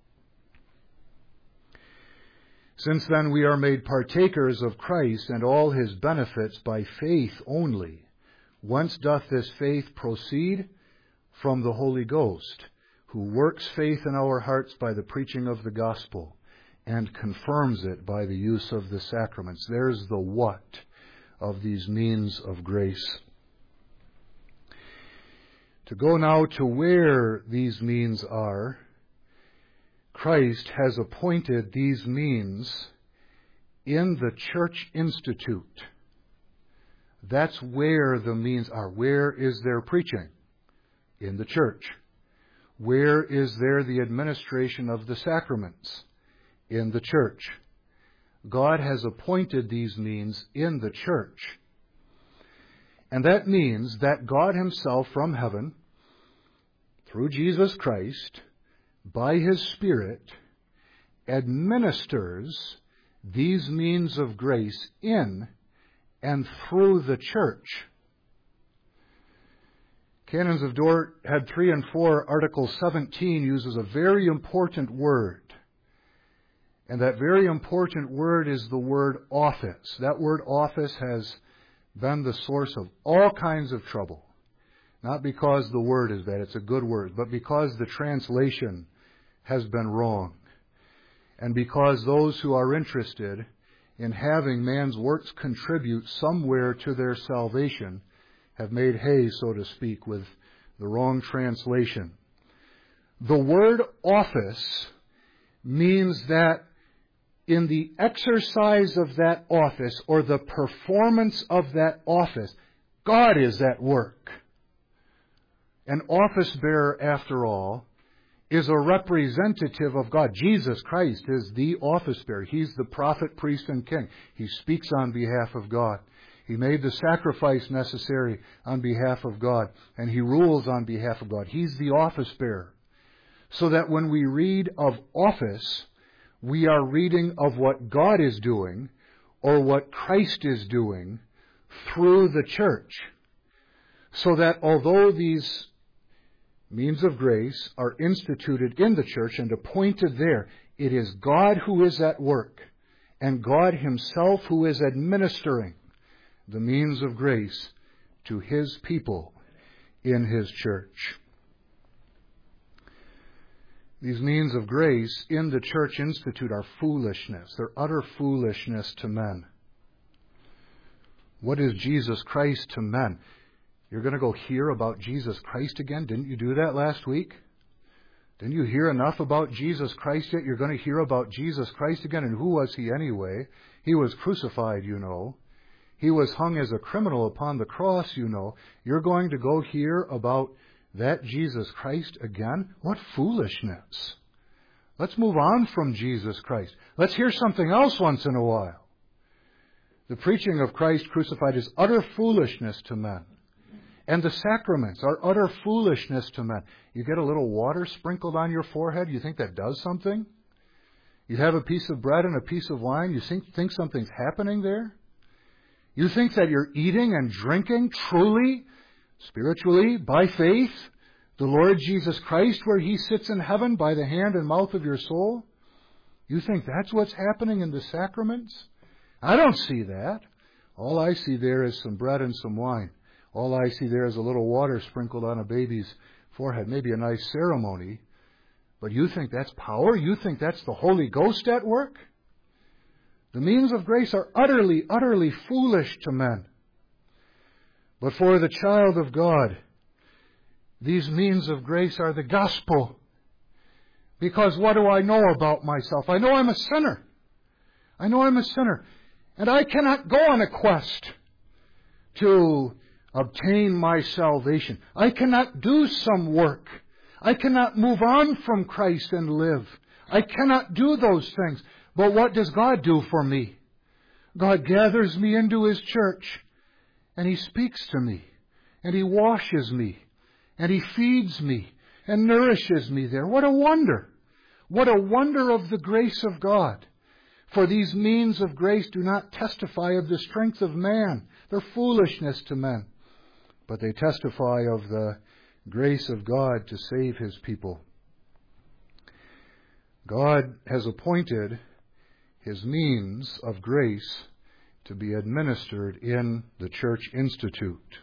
Since then we are made partakers of Christ and all His benefits by faith only. Whence doth this faith proceed? From the Holy Ghost, who works faith in our hearts by the preaching of the gospel, and confirms it by the use of the sacraments. There's the what of these means of grace. To go now to where these means are, Christ has appointed these means in the Church Institute. That's where the means are. Where is their preaching? In the church. Where is there the administration of the sacraments? In the church. God has appointed these means in the church. And that means that God Himself from heaven, through Jesus Christ, by His Spirit, administers these means of grace in and through the church. Canons of Dort had 3 and 4. Article 17 uses a very important word. And that very important word is the word office. That word office has been the source of all kinds of trouble. Not because the word is bad, it's a good word, but because the translation has been wrong. And because those who are interested in having man's works contribute somewhere to their salvation have made hay, so to speak, with the wrong translation. The word office means that in the exercise of that office, or the performance of that office, God is at work. An office bearer, after all, is a representative of God. Jesus Christ is the office bearer. He's the prophet, priest, and king. He speaks on behalf of God. He made the sacrifice necessary on behalf of God, and He rules on behalf of God. He's the office bearer. So that when we read of office, we are reading of what God is doing, or what Christ is doing, through the church. So that although these means of grace are instituted in the church and appointed there, it is God who is at work, and God Himself who is administering the means of grace to His people in His church. These means of grace in the Church Institute are foolishness. They're utter foolishness to men. What is Jesus Christ to men? You're going to go hear about Jesus Christ again? Didn't you do that last week? Didn't you hear enough about Jesus Christ yet? You're going to hear about Jesus Christ again. And who was He anyway? He was crucified, you know. He was hung as a criminal upon the cross, you know. You're going to go hear about that Jesus Christ again? What foolishness. Let's move on from Jesus Christ. Let's hear something else once in a while. The preaching of Christ crucified is utter foolishness to men. And the sacraments are utter foolishness to men. You get a little water sprinkled on your forehead, you think that does something? You have a piece of bread and a piece of wine, you think something's happening there? You think that you're eating and drinking truly, spiritually, by faith, the Lord Jesus Christ, where He sits in heaven by the hand and mouth of your soul? You think that's what's happening in the sacraments? I don't see that. All I see there is some bread and some wine. All I see there is a little water sprinkled on a baby's forehead, maybe a nice ceremony. But you think that's power? You think that's the Holy Ghost at work? The means of grace are utterly, utterly foolish to men. But for the child of God, these means of grace are the gospel. Because what do I know about myself? I know I'm a sinner. I know I'm a sinner. And I cannot go on a quest to obtain my salvation. I cannot do some work. I cannot move on from Christ and live. I cannot do those things. But what does God do for me? God gathers me into His church, and He speaks to me, and He washes me, and He feeds me, and nourishes me there. What a wonder! What a wonder of the grace of God! For these means of grace do not testify of the strength of man. They're foolishness to men. But they testify of the grace of God to save His people. God has appointed His means of grace to be administered in the Church Institute.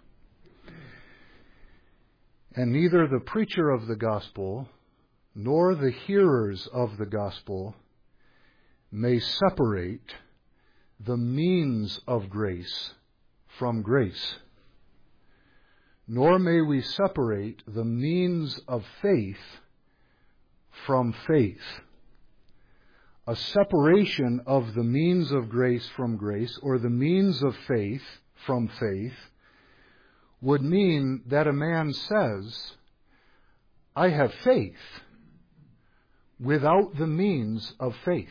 And neither the preacher of the gospel nor the hearers of the gospel may separate the means of grace from grace. Nor may we separate the means of faith from faith. A separation of the means of grace from grace, or the means of faith from faith, would mean that a man says, I have faith, without the means of faith.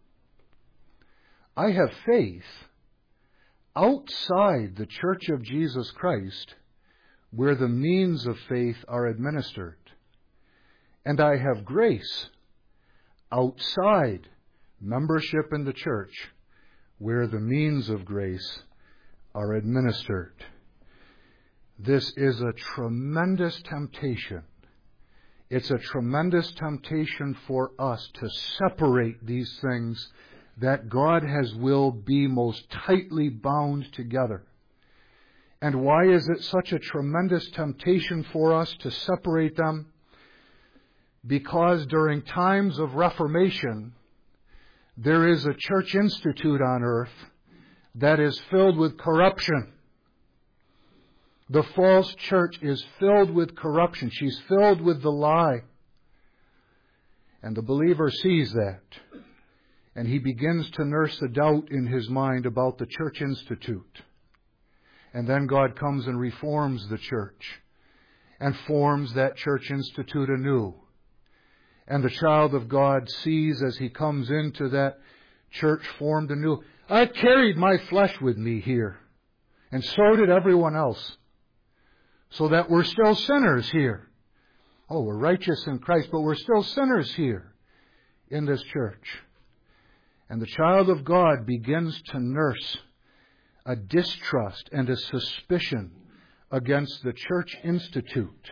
I have faith outside the Church of Jesus Christ, where the means of faith are administered. And I have grace outside membership in the church, where the means of grace are administered. This is a tremendous temptation. It's a tremendous temptation for us to separate these things that God has willed be most tightly bound together. And why is it such a tremendous temptation for us to separate them? Because during times of Reformation, there is a church institute on earth that is filled with corruption. The false church is filled with corruption. She's filled with the lie. And the believer sees that. And he begins to nurse a doubt in his mind about the church institute. And then God comes and reforms the church and forms that church institute anew. And the child of God sees as he comes into that church formed anew, I carried my flesh with me here, and so did everyone else, so that we're still sinners here. Oh, we're righteous in Christ, but we're still sinners here in this church. And the child of God begins to nurse a distrust and a suspicion against the church institute.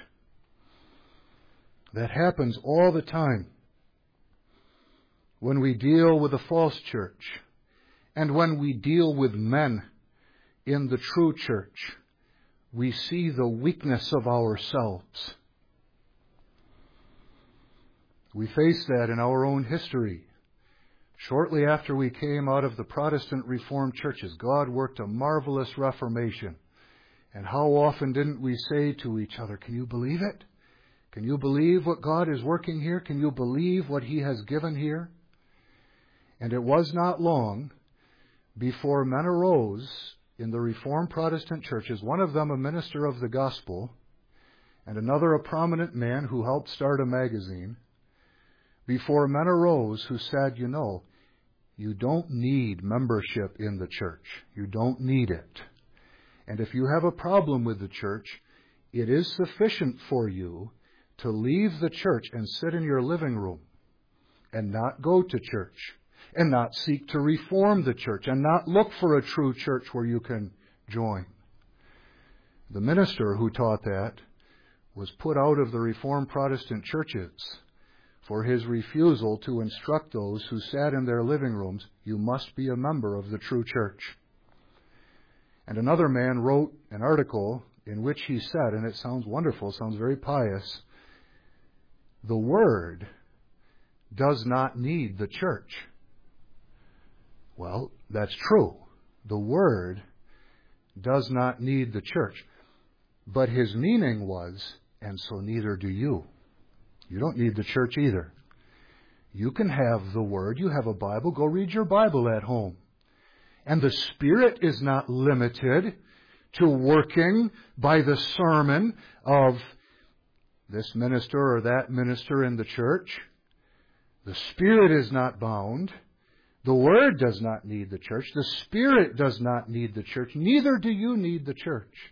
That happens all the time when we deal with a false church and when we deal with men in the true church. We see the weakness of ourselves. We face that in our own history. Shortly after we came out of the Protestant Reformed churches, God worked a marvelous reformation. And how often didn't we say to each other, can you believe it? Can you believe what God is working here? Can you believe what He has given here? And it was not long before men arose in the Reformed Protestant churches, one of them a minister of the gospel, and another a prominent man who helped start a magazine, before men arose who said, you don't need membership in the church. You don't need it. And if you have a problem with the church, it is sufficient for you to leave the church and sit in your living room and not go to church and not seek to reform the church and not look for a true church where you can join. The minister who taught that was put out of the Reformed Protestant churches for his refusal to instruct those who sat in their living rooms, "You must be a member of the true church." And another man wrote an article in which he said, and it sounds wonderful, sounds very pious, "The Word does not need the church." Well, that's true. The Word does not need the church. But his meaning was, and so neither do you. You don't need the church either. You can have the Word. You have a Bible. Go read your Bible at home. And the Spirit is not limited to working by the sermon of this minister or that minister in the church. The Spirit is not bound. The Word does not need the church. The Spirit does not need the church. Neither do you need the church.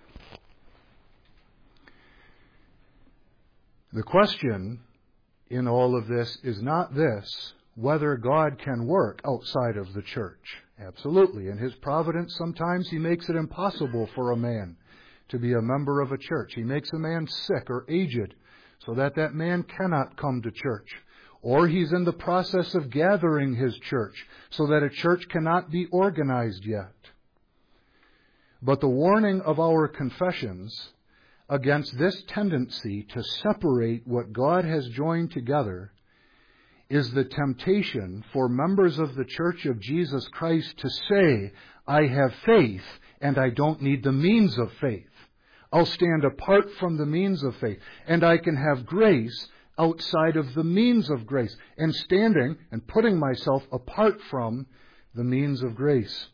The question in all of this is not this, whether God can work outside of the church. Absolutely. In His providence, sometimes He makes it impossible for a man to be a member of a church. He makes a man sick or aged so that that man cannot come to church. Or He's in the process of gathering His church so that a church cannot be organized yet. But the warning of our confessions against this tendency to separate what God has joined together is the temptation for members of the Church of Jesus Christ to say, "I have faith and I don't need the means of faith. I'll stand apart from the means of faith, and I can have grace outside of the means of grace," and standing and putting myself apart from the means of grace.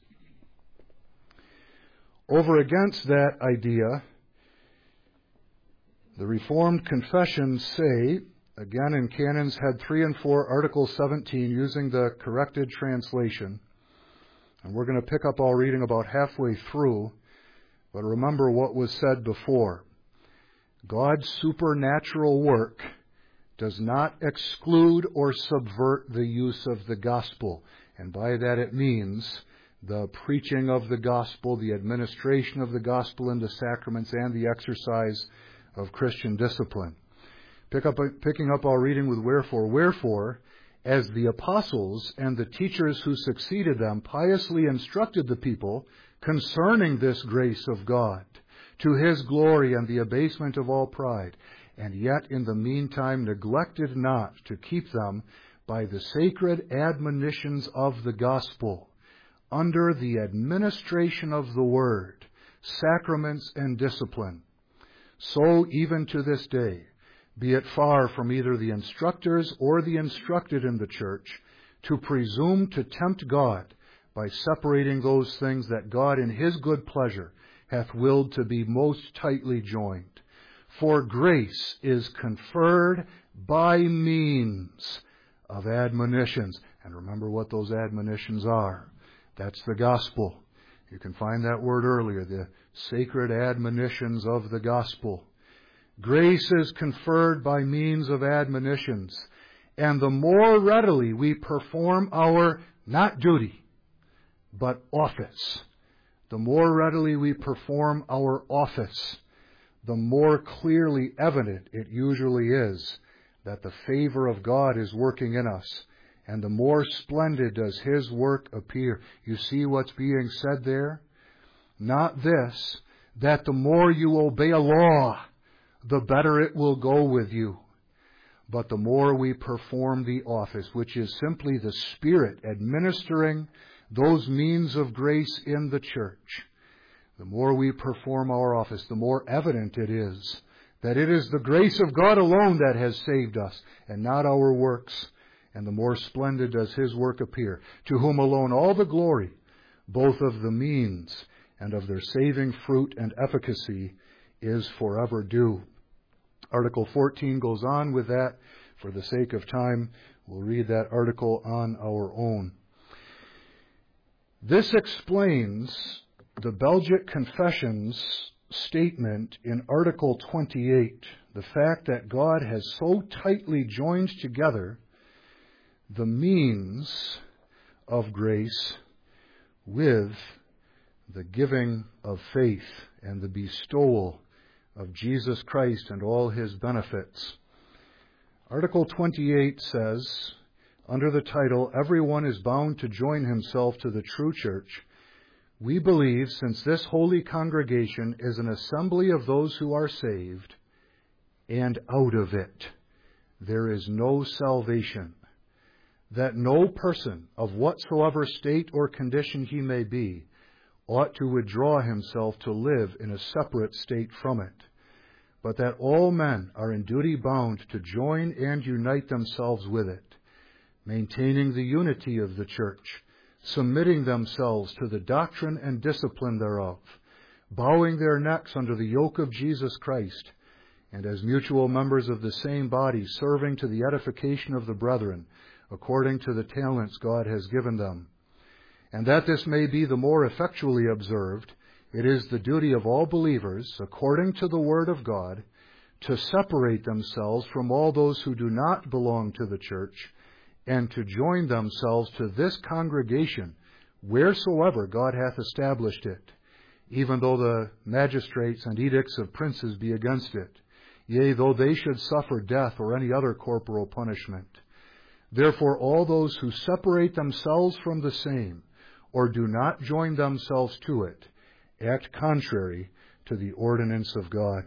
Over against that idea, the Reformed confessions say, again in Canons Head 3 and 4, Article 17, using the corrected translation, and we're going to pick up our reading about halfway through, but remember what was said before. God's supernatural work does not exclude or subvert the use of the gospel, and by that it means the preaching of the gospel, the administration of the gospel in the sacraments, and the exercise of Christian discipline. Picking up our reading with wherefore. Wherefore, as the apostles and the teachers who succeeded them piously instructed the people concerning this grace of God, to His glory and the abasement of all pride, and yet in the meantime neglected not to keep them by the sacred admonitions of the gospel, under the administration of the word, sacraments and discipline. So even to this day, be it far from either the instructors or the instructed in the church to presume to tempt God by separating those things that God in His good pleasure hath willed to be most tightly joined. For grace is conferred by means of admonitions. And remember what those admonitions are. That's the gospel. You can find that word earlier, the sacred admonitions of the gospel. Grace is conferred by means of admonitions. And the more readily we perform our, not duty, but office, the more readily we perform our office, the more clearly evident it usually is that the favor of God is working in us, and the more splendid does His work appear. You see what's being said there? Not this, that the more you obey a law, the better it will go with you, but the more we perform the office, which is simply the Spirit administering those means of grace in the church. The more we perform our office, the more evident it is that it is the grace of God alone that has saved us, and not our works. And the more splendid does His work appear, to whom alone all the glory, both of the means and of their saving fruit and efficacy, is forever due. Article 14 goes on with that. For the sake of time, we'll read that article on our own. This explains the Belgic Confession's statement in Article 28, the fact that God has so tightly joined together the means of grace with the giving of faith and the bestowal of Jesus Christ and all His benefits. Article 28 says, under the title, "Everyone is bound to join himself to the true church," we believe, since this holy congregation is an assembly of those who are saved, and out of it there is no salvation, that no person of whatsoever state or condition he may be ought to withdraw himself to live in a separate state from it, but that all men are in duty bound to join and unite themselves with it, maintaining the unity of the church, submitting themselves to the doctrine and discipline thereof, bowing their necks under the yoke of Jesus Christ, and as mutual members of the same body, serving to the edification of the brethren, according to the talents God has given them. And that this may be the more effectually observed, it is the duty of all believers, according to the Word of God, to separate themselves from all those who do not belong to the church, and to join themselves to this congregation, wheresoever God hath established it, even though the magistrates and edicts of princes be against it, yea, though they should suffer death or any other corporal punishment. Therefore all those who separate themselves from the same, or do not join themselves to it, act contrary to the ordinance of God.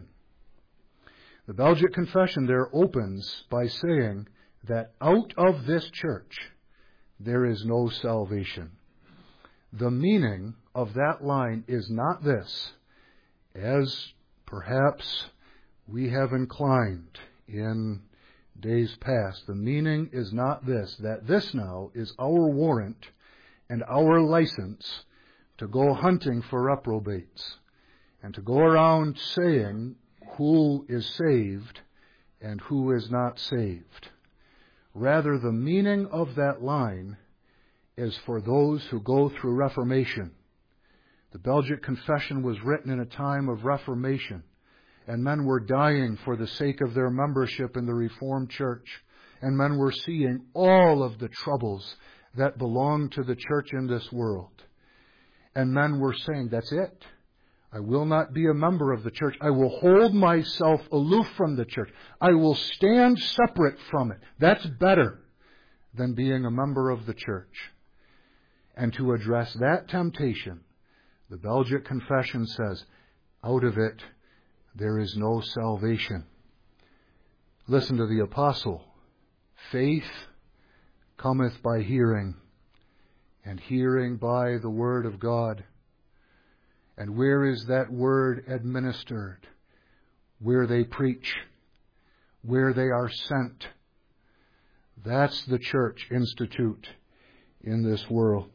The Belgic Confession there opens by saying that out of this church there is no salvation. The meaning of that line is not this, as perhaps we have inclined in days past. The meaning is not this, that this now is our warrant and our license to go hunting for reprobates and to go around saying who is saved and who is not saved. Rather, the meaning of that line is for those who go through Reformation. The Belgic Confession was written in a time of Reformation, and men were dying for the sake of their membership in the Reformed Church, and men were seeing all of the troubles that belong to the church in this world. And men were saying, that's it. I will not be a member of the church. I will hold myself aloof from the church. I will stand separate from it. That's better than being a member of the church. And to address that temptation, the Belgic Confession says, out of it there is no salvation. Listen to the apostle. Faith cometh by hearing, and hearing by the word of God. And where is that word administered? Where they preach, where they are sent. That's the church institute in this world.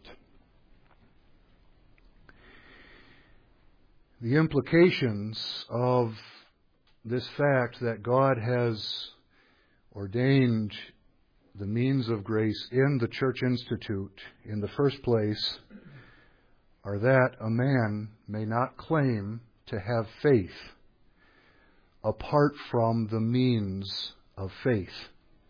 The implications of this fact that God has ordained the means of grace in the Church Institute, in the first place, are that a man may not claim to have faith apart from the means of faith.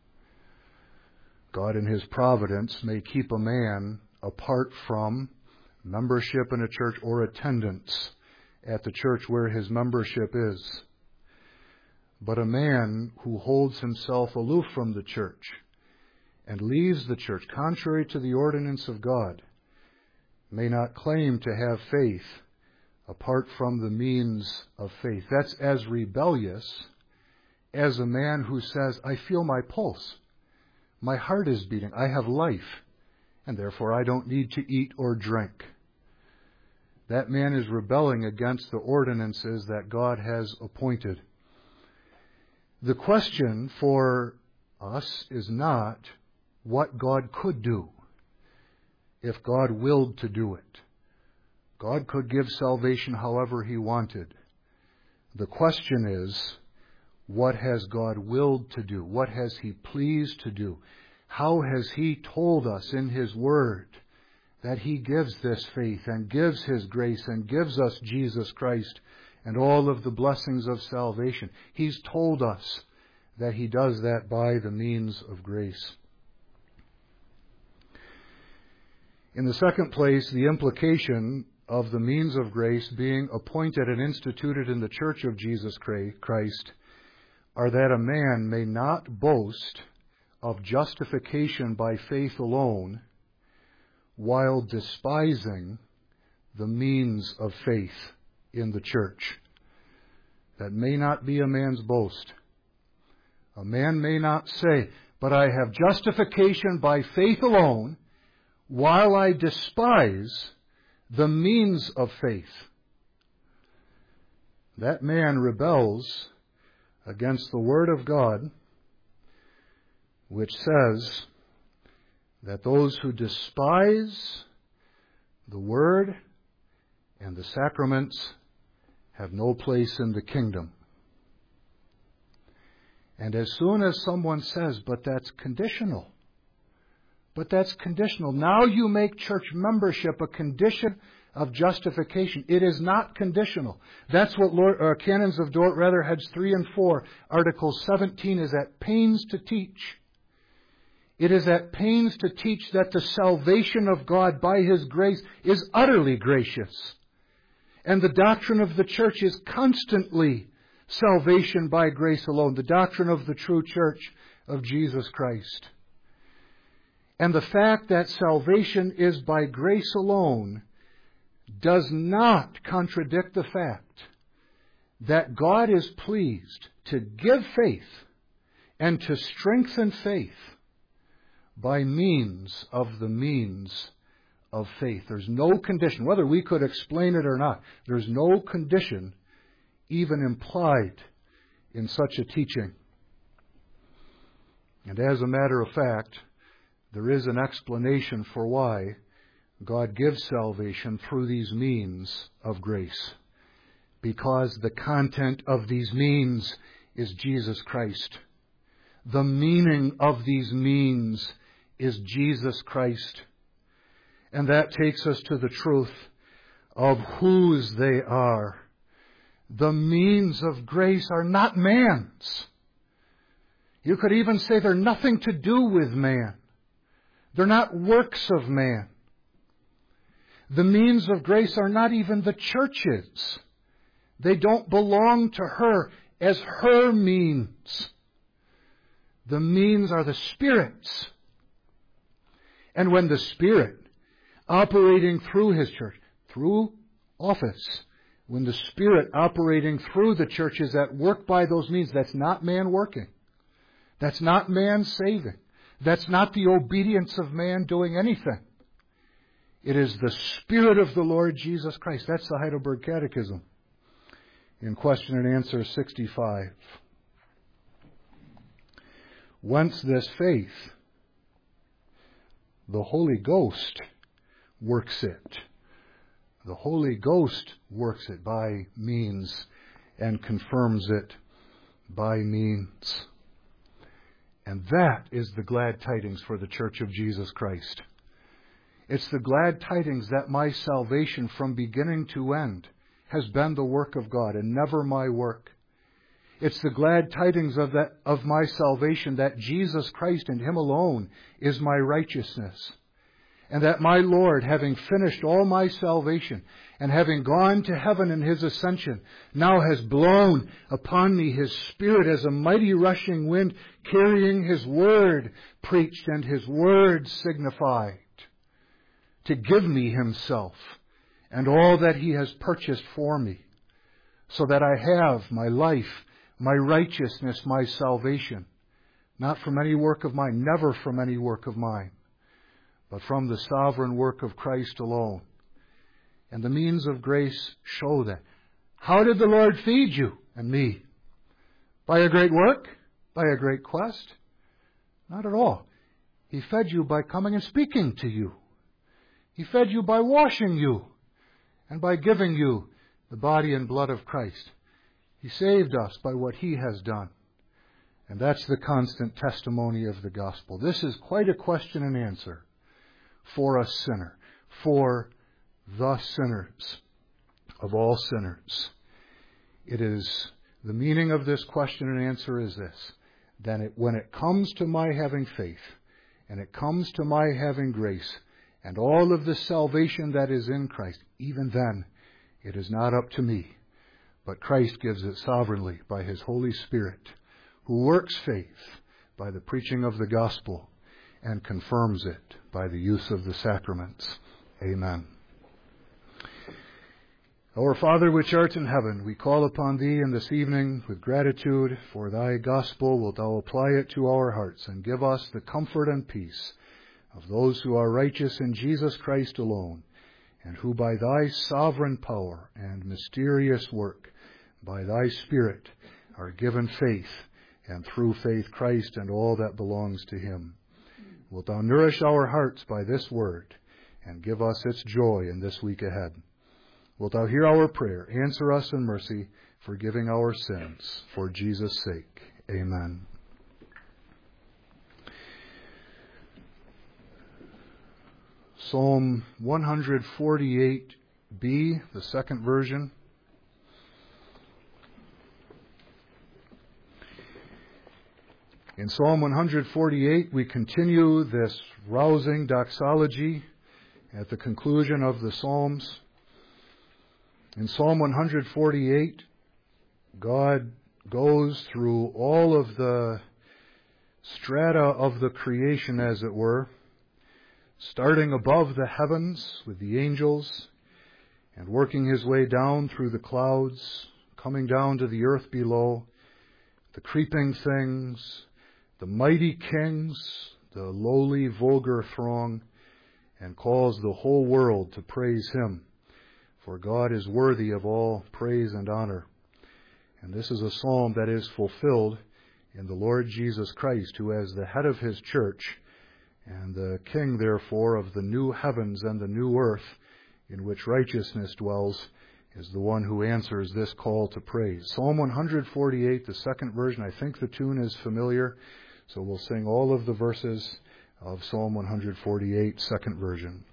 God in His providence may keep a man apart from membership in a church or attendance at the church where his membership is. But a man who holds himself aloof from the church and leaves the church contrary to the ordinance of God may not claim to have faith apart from the means of faith. That's as rebellious as a man who says, I feel my pulse. My heart is beating. I have life, and therefore I don't need to eat or drink. That man is rebelling against the ordinances that God has appointed. The question for us is not what God could do if God willed to do it. God could give salvation however He wanted. The question is, what has God willed to do? What has He pleased to do? How has He told us in His Word that He gives this faith and gives His grace and gives us Jesus Christ and all of the blessings of salvation? He's told us that He does that by the means of grace. In the second place, the implication of the means of grace being appointed and instituted in the Church of Jesus Christ are that a man may not boast of justification by faith alone while despising the means of faith in the church. That may not be a man's boast. A man may not say, but I have justification by faith alone while I despise the means of faith. That man rebels against the Word of God, which says that those who despise the Word and the sacraments have no place in the kingdom. And as soon as someone says, but that's conditional, now you make church membership a condition of justification. It is not conditional. That's what Canons of Dort, Heads 3 and 4, Article 17 is at pains to teach. It is at pains to teach that the salvation of God by His grace is utterly gracious. And the doctrine of the church is constantly salvation by grace alone, the doctrine of the true church of Jesus Christ. And the fact that salvation is by grace alone does not contradict the fact that God is pleased to give faith and to strengthen faith by means of the means of faith. There's no condition, whether we could explain it or not, there's no condition even implied in such a teaching. And as a matter of fact, there is an explanation for why God gives salvation through these means of grace. Because the content of these means is Jesus Christ. The meaning of these means is Jesus Christ. And that takes us to the truth of whose they are. The means of grace are not man's. You could even say they're nothing to do with man. They're not works of man. The means of grace are not even the church's. They don't belong to her as her means. The means are the Spirit's. And when the Spirit, operating through His church, through office, when the Spirit operating through the church is at work by those means, that's not man working. That's not man saving. That's not the obedience of man doing anything. It is the Spirit of the Lord Jesus Christ. That's the Heidelberg Catechism in question and answer 65. Whence this faith? The Holy Ghost works it. The Holy Ghost works it by means and confirms it by means. And that is the glad tidings for the Church of Jesus Christ. It's the glad tidings that my salvation from beginning to end has been the work of God and never my work. It's the glad tidings of my salvation that Jesus Christ and Him alone is my righteousness. And that my Lord, having finished all my salvation and having gone to heaven in His ascension, now has blown upon me His Spirit as a mighty rushing wind, carrying His word preached and His word signified, to give me Himself and all that He has purchased for me, so that I have my life, my righteousness, my salvation, not from any work of mine, never from any work of mine, but from the sovereign work of Christ alone. And the means of grace show that. How did the Lord feed you and me? By a great work? By a great quest? Not at all. He fed you by coming and speaking to you. He fed you by washing you and by giving you the body and blood of Christ. He saved us by what He has done. And that's the constant testimony of the gospel. This is quite a question and answer for a sinner, for the sinners of all sinners. It is, the meaning of this question and answer is this: then when it comes to my having faith, and it comes to my having grace, and all of the salvation that is in Christ, even then, it is not up to me, but Christ gives it sovereignly by His Holy Spirit who works faith by the preaching of the gospel and confirms it by the use of the sacraments. Amen. Our Father which art in heaven, we call upon Thee in this evening with gratitude for Thy gospel. Wilt Thou apply it to our hearts and give us the comfort and peace of those who are righteous in Jesus Christ alone, and who by Thy sovereign power and mysterious work, by Thy Spirit, are given faith, and through faith Christ and all that belongs to Him. Wilt Thou nourish our hearts by this word, and give us its joy in this week ahead. Wilt Thou hear our prayer, answer us in mercy, forgiving our sins, for Jesus' sake. Amen. Psalm 148b, the second version. In Psalm 148, we continue this rousing doxology at the conclusion of the Psalms. In Psalm 148, God goes through all of the strata of the creation, as it were, starting above the heavens with the angels and working His way down through the clouds, coming down to the earth below, the creeping things, the mighty kings, the lowly vulgar throng, and calls the whole world to praise Him. For God is worthy of all praise and honor. And this is a psalm that is fulfilled in the Lord Jesus Christ, who as the head of His church, and the King, therefore, of the new heavens and the new earth, in which righteousness dwells, is the one who answers this call to praise. Psalm 148, the second version, I think the tune is familiar, so we'll sing all of the verses of Psalm 148, second version.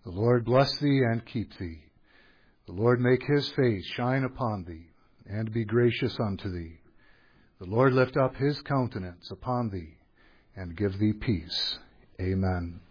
The Lord bless thee and keep thee. The Lord make his face shine upon thee, and be gracious unto thee. The Lord lift up his countenance upon thee, and give thee peace. Amen.